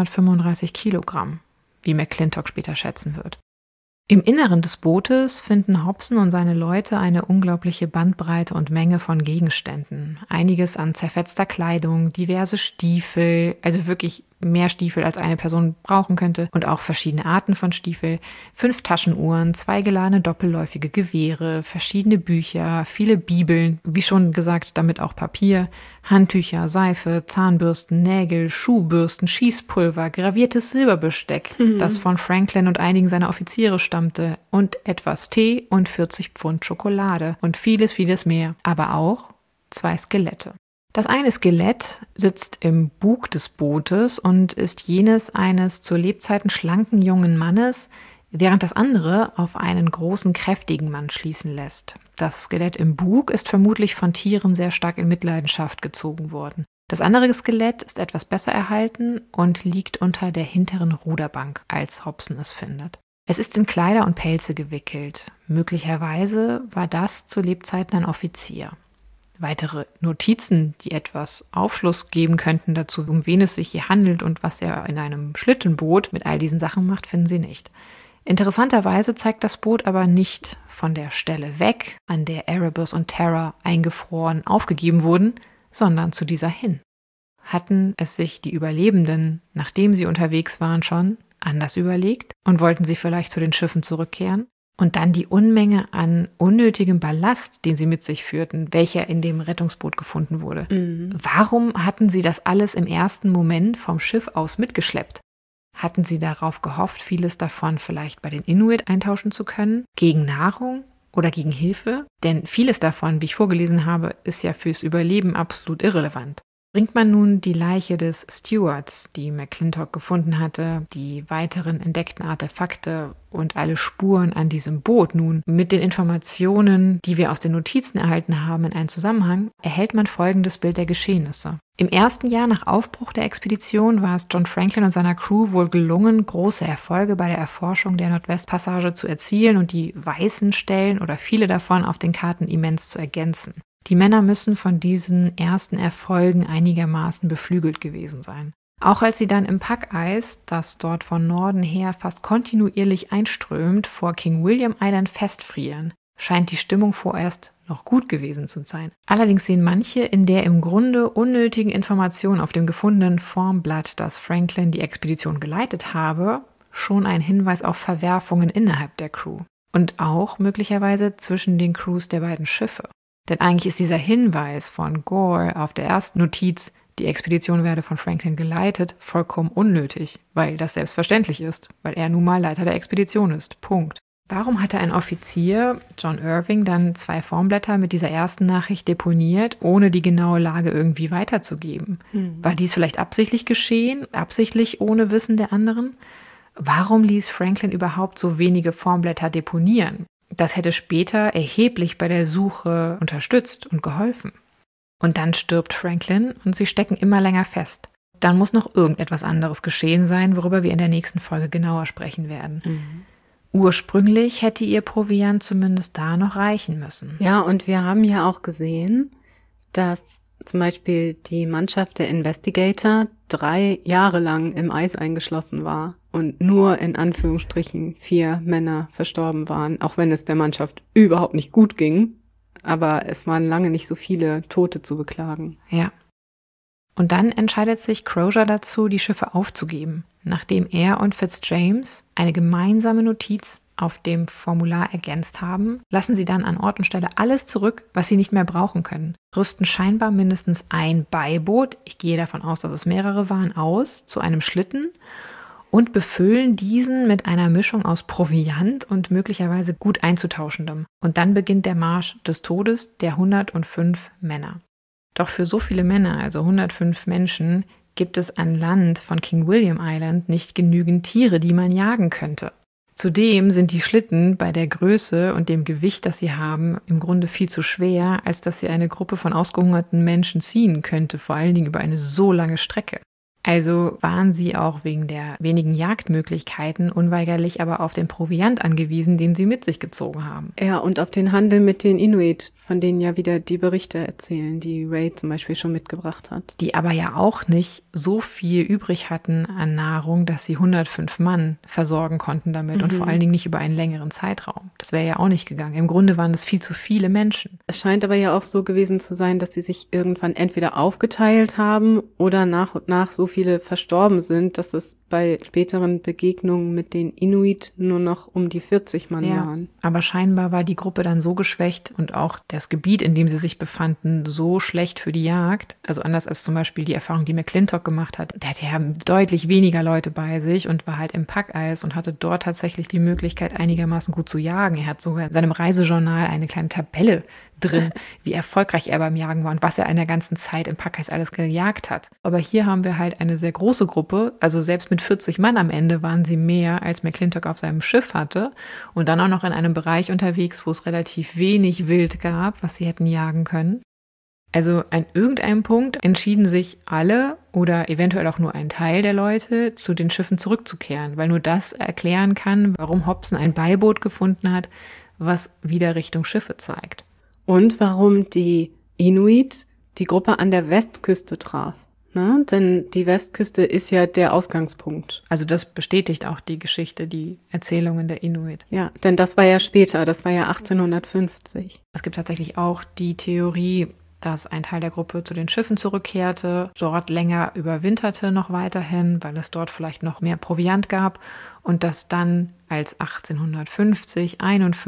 635 Kilogramm, wie McClintock später schätzen wird. Im Inneren des Bootes finden Hobson und seine Leute eine unglaubliche Bandbreite und Menge von Gegenständen. Einiges an zerfetzter Kleidung, diverse Stiefel, also wirklich mehr Stiefel als eine Person brauchen könnte, und auch verschiedene Arten von Stiefel, 5 Taschenuhren, 2 geladene doppelläufige Gewehre, verschiedene Bücher, viele Bibeln, wie schon gesagt, damit auch Papier, Handtücher, Seife, Zahnbürsten, Nägel, Schuhbürsten, Schießpulver, graviertes Silberbesteck, das von Franklin und einigen seiner Offiziere stammte, und etwas Tee und 40 Pfund Schokolade und vieles, vieles mehr, aber auch 2 Skelette. Das eine Skelett sitzt im Bug des Bootes und ist jenes eines zu Lebzeiten schlanken jungen Mannes, während das andere auf einen großen, kräftigen Mann schließen lässt. Das Skelett im Bug ist vermutlich von Tieren sehr stark in Mitleidenschaft gezogen worden. Das andere Skelett ist etwas besser erhalten und liegt unter der hinteren Ruderbank, als Hobson es findet. Es ist in Kleider und Pelze gewickelt. Möglicherweise war das zu Lebzeiten ein Offizier. Weitere Notizen, die etwas Aufschluss geben könnten dazu, um wen es sich hier handelt und was er in einem Schlittenboot mit all diesen Sachen macht, finden Sie nicht. Interessanterweise zeigt das Boot aber nicht von der Stelle weg, an der Erebus und Terror eingefroren aufgegeben wurden, sondern zu dieser hin. Hatten es sich die Überlebenden, nachdem sie unterwegs waren, schon anders überlegt und wollten sie vielleicht zu den Schiffen zurückkehren? Und dann die Unmenge an unnötigem Ballast, den sie mit sich führten, welcher in dem Rettungsboot gefunden wurde. Warum hatten sie das alles im ersten Moment vom Schiff aus mitgeschleppt? Hatten sie darauf gehofft, vieles davon vielleicht bei den Inuit eintauschen zu können? Gegen Nahrung oder gegen Hilfe? Denn vieles davon, wie ich vorgelesen habe, ist ja fürs Überleben absolut irrelevant. Bringt man nun die Leiche des Stewards, die McClintock gefunden hatte, die weiteren entdeckten Artefakte und alle Spuren an diesem Boot nun mit den Informationen, die wir aus den Notizen erhalten haben, in einen Zusammenhang, erhält man folgendes Bild der Geschehnisse. Im ersten Jahr nach Aufbruch der Expedition war es John Franklin und seiner Crew wohl gelungen, große Erfolge bei der Erforschung der Nordwestpassage zu erzielen und die weißen Stellen oder viele davon auf den Karten immens zu ergänzen. Die Männer müssen von diesen ersten Erfolgen einigermaßen beflügelt gewesen sein. Auch als sie dann im Packeis, das dort von Norden her fast kontinuierlich einströmt, vor King William Island festfrieren, scheint die Stimmung vorerst noch gut gewesen zu sein. Allerdings sehen manche in der im Grunde unnötigen Information auf dem gefundenen Formblatt, dass Franklin die Expedition geleitet habe, schon einen Hinweis auf Verwerfungen innerhalb der Crew und auch möglicherweise zwischen den Crews der beiden Schiffe. Denn eigentlich ist dieser Hinweis von Gore auf der ersten Notiz die Expedition werde von Franklin geleitet, vollkommen unnötig, weil das selbstverständlich ist, weil er nun mal Leiter der Expedition ist. Punkt. Warum hatte ein Offizier, John Irving, dann 2 Formblätter mit dieser ersten Nachricht deponiert, ohne die genaue Lage irgendwie weiterzugeben? War dies vielleicht absichtlich geschehen, absichtlich ohne Wissen der anderen? Warum ließ Franklin überhaupt so wenige Formblätter deponieren? Das hätte später erheblich bei der Suche unterstützt und geholfen. Und dann stirbt Franklin und sie stecken immer länger fest. Dann muss noch irgendetwas anderes geschehen sein, worüber wir in der nächsten Folge genauer sprechen werden. Ursprünglich hätte ihr Proviant zumindest da noch reichen müssen. Ja, und wir haben ja auch gesehen, dass zum Beispiel die Mannschaft der Investigator 3 Jahre lang im Eis eingeschlossen war und nur in Anführungsstrichen 4 Männer verstorben waren, auch wenn es der Mannschaft überhaupt nicht gut ging. Aber es waren lange nicht so viele Tote zu beklagen. Ja. Und dann entscheidet sich Crozier dazu, die Schiffe aufzugeben, nachdem er und Fitzjames eine gemeinsame Notiz auf dem Formular ergänzt haben, lassen sie dann an Ort und Stelle alles zurück, was sie nicht mehr brauchen können, rüsten scheinbar mindestens ein Beiboot, ich gehe davon aus, dass es mehrere waren, aus zu einem Schlitten und befüllen diesen mit einer Mischung aus Proviant und möglicherweise gut einzutauschendem. Und dann beginnt der Marsch des Todes der 105 Männer. Doch für so viele Männer, also 105 Menschen, gibt es an Land von King William Island nicht genügend Tiere, die man jagen könnte. Zudem sind die Schlitten bei der Größe und dem Gewicht, das sie haben, im Grunde viel zu schwer, als dass sie eine Gruppe von ausgehungerten Menschen ziehen könnte, vor allen Dingen über eine so lange Strecke. Also waren sie auch wegen der wenigen Jagdmöglichkeiten unweigerlich aber auf den Proviant angewiesen, den sie mit sich gezogen haben. Ja, und auf den Handel mit den Inuit, von denen ja wieder die Berichte erzählen, die Ray zum Beispiel schon mitgebracht hat. Die aber ja auch nicht so viel übrig hatten an Nahrung, dass sie 105 Mann versorgen konnten damit und vor allen Dingen nicht über einen längeren Zeitraum. Das wäre ja auch nicht gegangen. Im Grunde waren das viel zu viele Menschen. Es scheint aber ja auch so gewesen zu sein, dass sie sich irgendwann entweder aufgeteilt haben oder nach und nach so viele verstorben sind, dass es bei späteren Begegnungen mit den Inuit nur noch um die 40 Mann waren. Aber scheinbar war die Gruppe dann so geschwächt und auch das Gebiet, in dem sie sich befanden, so schlecht für die Jagd. Also anders als zum Beispiel die Erfahrung, die McClintock gemacht hat. Der hatte ja deutlich weniger Leute bei sich und war halt im Packeis und hatte dort tatsächlich die Möglichkeit, einigermaßen gut zu jagen. Er hat sogar in seinem Reisejournal eine kleine Tabelle drin, wie erfolgreich er beim Jagen war und was er in der ganzen Zeit im Packeis alles gejagt hat. Aber hier haben wir halt eine sehr große Gruppe, also selbst mit 40 Mann am Ende waren sie mehr, als McClintock auf seinem Schiff hatte und dann auch noch in einem Bereich unterwegs, wo es relativ wenig Wild gab, was sie hätten jagen können. Also an irgendeinem Punkt entschieden sich alle oder eventuell auch nur ein Teil der Leute, zu den Schiffen zurückzukehren, weil nur das erklären kann, warum Hobson ein Beiboot gefunden hat, was wieder Richtung Schiffe zeigt. Und warum die Inuit die Gruppe an der Westküste traf. Ne? Denn die Westküste ist ja der Ausgangspunkt. Also das bestätigt auch die Geschichte, die Erzählungen der Inuit. Ja, denn das war ja später, das war ja 1850. Es gibt tatsächlich auch die Theorie, dass ein Teil der Gruppe zu den Schiffen zurückkehrte, dort länger überwinterte noch weiterhin, weil es dort vielleicht noch mehr Proviant gab und dass dann als 1850,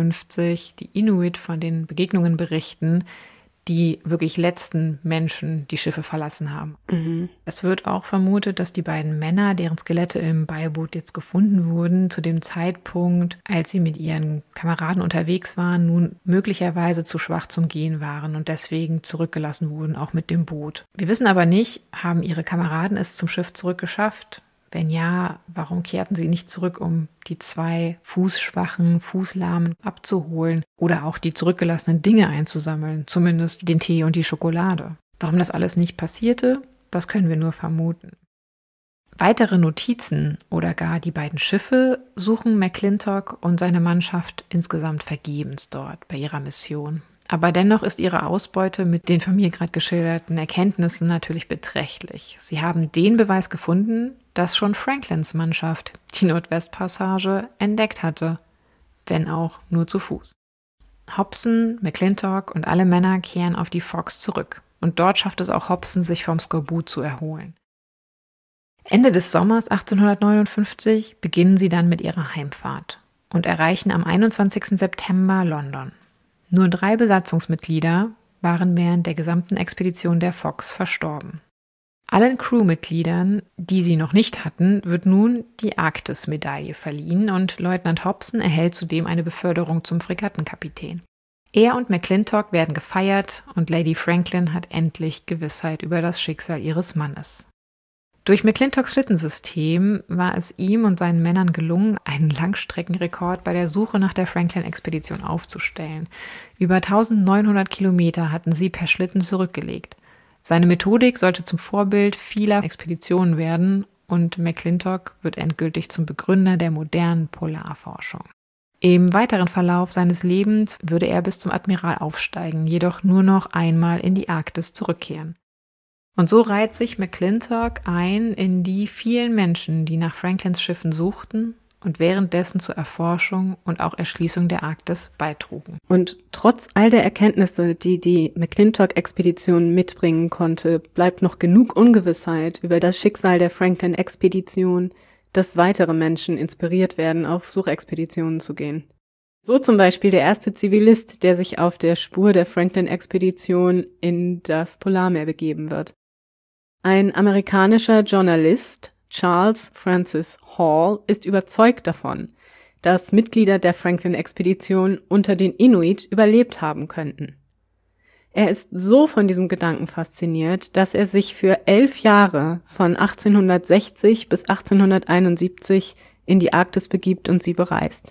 51 die Inuit von den Begegnungen berichten, die wirklich letzten Menschen die Schiffe verlassen haben. Es wird auch vermutet, dass die beiden Männer, deren Skelette im Beiboot jetzt gefunden wurden, zu dem Zeitpunkt, als sie mit ihren Kameraden unterwegs waren, nun möglicherweise zu schwach zum Gehen waren und deswegen zurückgelassen wurden, auch mit dem Boot. Wir wissen aber nicht, haben ihre Kameraden es zum Schiff zurückgeschafft? Wenn ja, warum kehrten sie nicht zurück, um die 2 fußschwachen, fußlahmen abzuholen oder auch die zurückgelassenen Dinge einzusammeln, zumindest den Tee und die Schokolade? Warum das alles nicht passierte, das können wir nur vermuten. Weitere Notizen oder gar die beiden Schiffe suchen McClintock und seine Mannschaft insgesamt vergebens dort bei ihrer Mission. Aber dennoch ist ihre Ausbeute mit den von mir gerade geschilderten Erkenntnissen natürlich beträchtlich. Sie haben den Beweis gefunden, dass schon Franklins Mannschaft die Nordwestpassage entdeckt hatte, wenn auch nur zu Fuß. Hobson, McClintock und alle Männer kehren auf die Fox zurück. Und dort schafft es auch Hobson, sich vom Skorbut zu erholen. Ende des Sommers 1859 beginnen sie dann mit ihrer Heimfahrt und erreichen am 21. September London. Nur 3 Besatzungsmitglieder waren während der gesamten Expedition der Fox verstorben. Allen Crewmitgliedern, die sie noch nicht hatten, wird nun die Arktis-Medaille verliehen und Leutnant Hobson erhält zudem eine Beförderung zum Fregattenkapitän. Er und McClintock werden gefeiert und Lady Franklin hat endlich Gewissheit über das Schicksal ihres Mannes. Durch McClintocks Schlittensystem war es ihm und seinen Männern gelungen, einen Langstreckenrekord bei der Suche nach der Franklin-Expedition aufzustellen. Über 1900 Kilometer hatten sie per Schlitten zurückgelegt. Seine Methodik sollte zum Vorbild vieler Expeditionen werden und McClintock wird endgültig zum Begründer der modernen Polarforschung. Im weiteren Verlauf seines Lebens würde er bis zum Admiral aufsteigen, jedoch nur noch einmal in die Arktis zurückkehren. Und so reiht sich McClintock ein in die vielen Menschen, die nach Franklins Schiffen suchten und währenddessen zur Erforschung und auch Erschließung der Arktis beitrugen. Und trotz all der Erkenntnisse, die die McClintock-Expedition mitbringen konnte, bleibt noch genug Ungewissheit über das Schicksal der Franklin-Expedition, dass weitere Menschen inspiriert werden, auf Suchexpeditionen zu gehen. So zum Beispiel der erste Zivilist, der sich auf der Spur der Franklin-Expedition in das Polarmeer begeben wird. Ein amerikanischer Journalist, Charles Francis Hall, ist überzeugt davon, dass Mitglieder der Franklin-Expedition unter den Inuit überlebt haben könnten. Er ist so von diesem Gedanken fasziniert, dass er sich für 11 Jahre von 1860 bis 1871 in die Arktis begibt und sie bereist.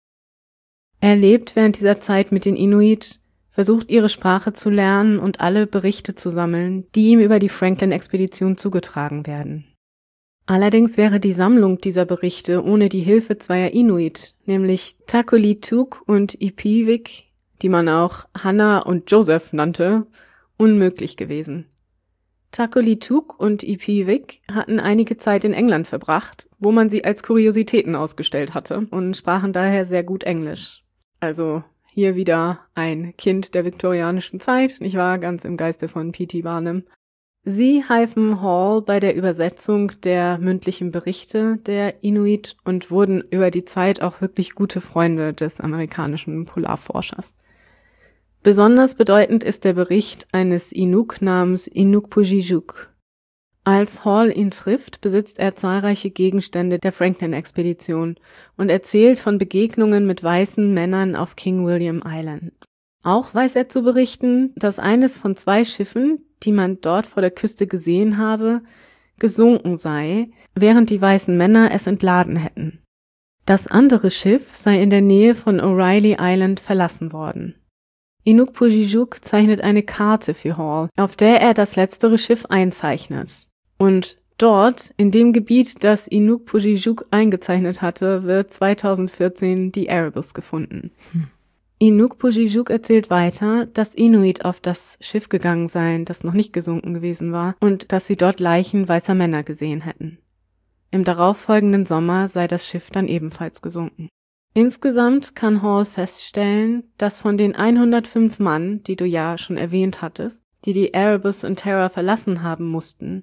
Er lebt während dieser Zeit mit den Inuit, versucht ihre Sprache zu lernen und alle Berichte zu sammeln, die ihm über die Franklin-Expedition zugetragen werden. Allerdings wäre die Sammlung dieser Berichte ohne die Hilfe zweier Inuit, nämlich Takulituk und Ipivik, die man auch Hannah und Joseph nannte, unmöglich gewesen. Takulituk und Ipivik hatten einige Zeit in England verbracht, wo man sie als Kuriositäten ausgestellt hatte und sprachen daher sehr gut Englisch. Also hier wieder ein Kind der viktorianischen Zeit, nicht wahr? Ganz im Geiste von P.T. Barnum. Sie halfen Hall bei der Übersetzung der mündlichen Berichte der Inuit und wurden über die Zeit auch wirklich gute Freunde des amerikanischen Polarforschers. Besonders bedeutend ist der Bericht eines Inuk namens Inukpujijuk. Als Hall ihn trifft, besitzt er zahlreiche Gegenstände der Franklin-Expedition und erzählt von Begegnungen mit weißen Männern auf King William Island. Auch weiß er zu berichten, dass eines von 2 Schiffen, die man dort vor der Küste gesehen habe, gesunken sei, während die weißen Männer es entladen hätten. Das andere Schiff sei in der Nähe von O'Reilly Island verlassen worden. Inukpujijuk zeichnet eine Karte für Hall, auf der er das letztere Schiff einzeichnet. Und dort, in dem Gebiet, das Inukpujijuk eingezeichnet hatte, wird 2014 die Erebus gefunden. Inukpujijuk erzählt weiter, dass Inuit auf das Schiff gegangen seien, das noch nicht gesunken gewesen war, und dass sie dort Leichen weißer Männer gesehen hätten. Im darauffolgenden Sommer sei das Schiff dann ebenfalls gesunken. Insgesamt kann Hall feststellen, dass von den 105 Mann, die du ja schon erwähnt hattest, die die Erebus und Terror verlassen haben mussten,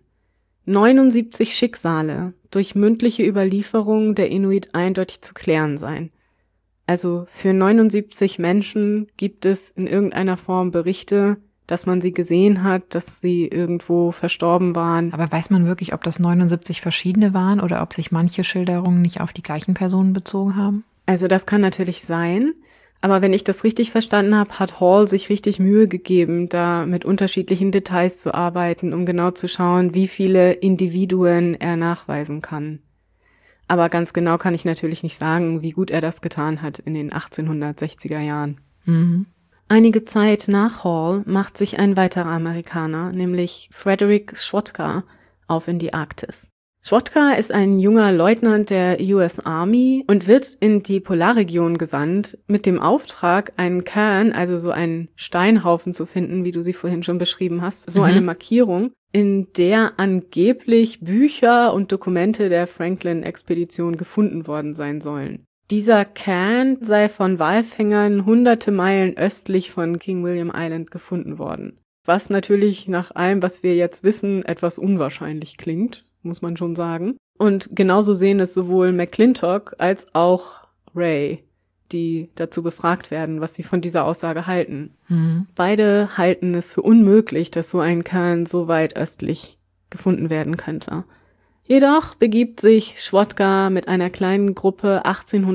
79 Schicksale durch mündliche Überlieferung der Inuit eindeutig zu klären seien. Also für 79 Menschen gibt es in irgendeiner Form Berichte, dass man sie gesehen hat, dass sie irgendwo verstorben waren. Aber weiß man wirklich, ob das 79 verschiedene waren oder ob sich manche Schilderungen nicht auf die gleichen Personen bezogen haben? Also das kann natürlich sein, aber wenn ich das richtig verstanden habe, hat Hall sich richtig Mühe gegeben, da mit unterschiedlichen Details zu arbeiten, um genau zu schauen, wie viele Individuen er nachweisen kann. Aber ganz genau kann ich natürlich nicht sagen, wie gut er das getan hat in den 1860er Jahren. Mhm. Einige Zeit nach Hall macht sich ein weiterer Amerikaner, nämlich Frederick Schwatka, auf in die Arktis. Schwatka ist ein junger Leutnant der US Army und wird in die Polarregion gesandt, mit dem Auftrag, einen Cairn, also so einen Steinhaufen zu finden, wie du sie vorhin schon beschrieben hast, so eine Markierung, in der angeblich Bücher und Dokumente der Franklin-Expedition gefunden worden sein sollen. Dieser Cairn sei von Walfängern hunderte Meilen östlich von King William Island gefunden worden. Was natürlich nach allem, was wir jetzt wissen, etwas unwahrscheinlich klingt, muss man schon sagen. Und genauso sehen es sowohl McClintock als auch Ray, die dazu befragt werden, was sie von dieser Aussage halten. Beide halten es für unmöglich, dass so ein Cairn so weit östlich gefunden werden könnte. Jedoch begibt sich Schwatka mit einer kleinen Gruppe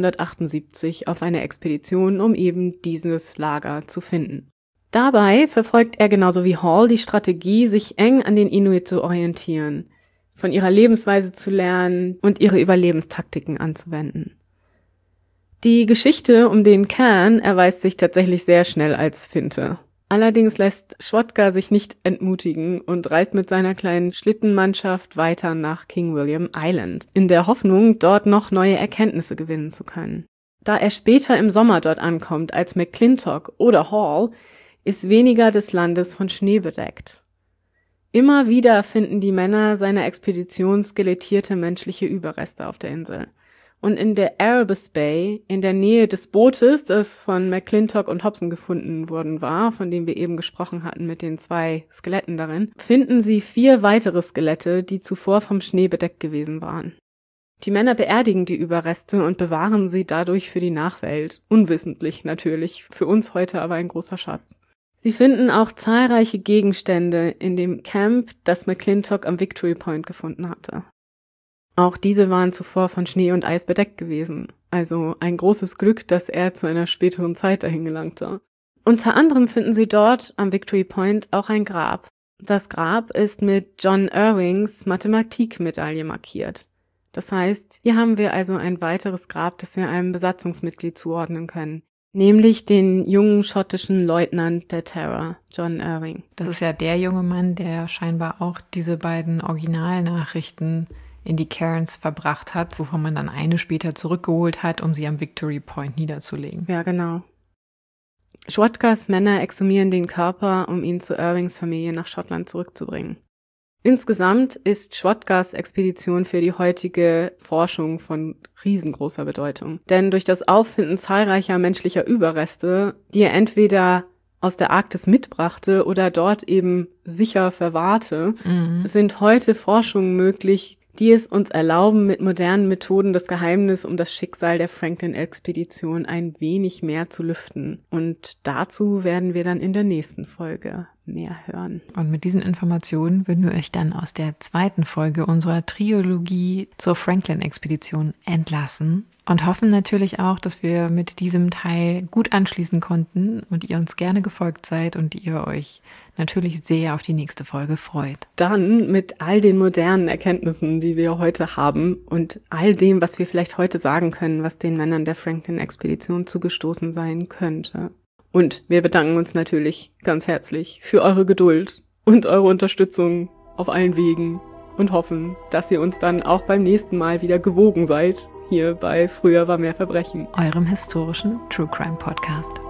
1878 auf eine Expedition, um eben dieses Lager zu finden. Dabei verfolgt er genauso wie Hall die Strategie, sich eng an den Inuit zu orientieren, von ihrer Lebensweise zu lernen und ihre Überlebenstaktiken anzuwenden. Die Geschichte um den Cairn erweist sich tatsächlich sehr schnell als Finte. Allerdings lässt Schwatka sich nicht entmutigen und reist mit seiner kleinen Schlittenmannschaft weiter nach King William Island, in der Hoffnung, dort noch neue Erkenntnisse gewinnen zu können. Da er später im Sommer dort ankommt als McClintock oder Hall, ist weniger des Landes von Schnee bedeckt. Immer wieder finden die Männer seiner Expedition skelettierte menschliche Überreste auf der Insel. Und in der Erebus Bay, in der Nähe des Bootes, das von McClintock und Hobson gefunden worden war, von dem wir eben gesprochen hatten mit den 2 Skeletten darin, finden sie 4 weitere Skelette, die zuvor vom Schnee bedeckt gewesen waren. Die Männer beerdigen die Überreste und bewahren sie dadurch für die Nachwelt. Unwissentlich natürlich, für uns heute aber ein großer Schatz. Sie finden auch zahlreiche Gegenstände in dem Camp, das McClintock am Victory Point gefunden hatte. Auch diese waren zuvor von Schnee und Eis bedeckt gewesen, also ein großes Glück, dass er zu einer späteren Zeit dahin gelangte. Unter anderem finden sie dort am Victory Point auch ein Grab. Das Grab ist mit John Irvings Mathematikmedaille markiert. Das heißt, hier haben wir also ein weiteres Grab, das wir einem Besatzungsmitglied zuordnen können, nämlich den jungen schottischen Leutnant der Terror, John Irving. Das ist ja der junge Mann, der scheinbar auch diese beiden Originalnachrichten in die Cairns verbracht hat, wovon man dann eine später zurückgeholt hat, um sie am Victory Point niederzulegen. Ja, genau. Schwatkas Männer exhumieren den Körper, um ihn zu Irvings Familie nach Schottland zurückzubringen. Insgesamt ist Schwatkas Expedition für die heutige Forschung von riesengroßer Bedeutung. Denn durch das Auffinden zahlreicher menschlicher Überreste, die er entweder aus der Arktis mitbrachte oder dort eben sicher verwahrte, sind heute Forschungen möglich, die es uns erlauben, mit modernen Methoden das Geheimnis um das Schicksal der Franklin-Expedition ein wenig mehr zu lüften. Und dazu werden wir dann in der nächsten Folge mehr hören. Und mit diesen Informationen würden wir euch dann aus der 2. Folge unserer Trilogie zur Franklin-Expedition entlassen und hoffen natürlich auch, dass wir mit diesem Teil gut anschließen konnten und ihr uns gerne gefolgt seid und ihr euch natürlich sehr auf die nächste Folge freut. Dann mit all den modernen Erkenntnissen, die wir heute haben und all dem, was wir vielleicht heute sagen können, was den Männern der Franklin-Expedition zugestoßen sein könnte. Und wir bedanken uns natürlich ganz herzlich für eure Geduld und eure Unterstützung auf allen Wegen und hoffen, dass ihr uns dann auch beim nächsten Mal wieder gewogen seid, hier bei Früher war mehr Verbrechen, eurem historischen True Crime Podcast.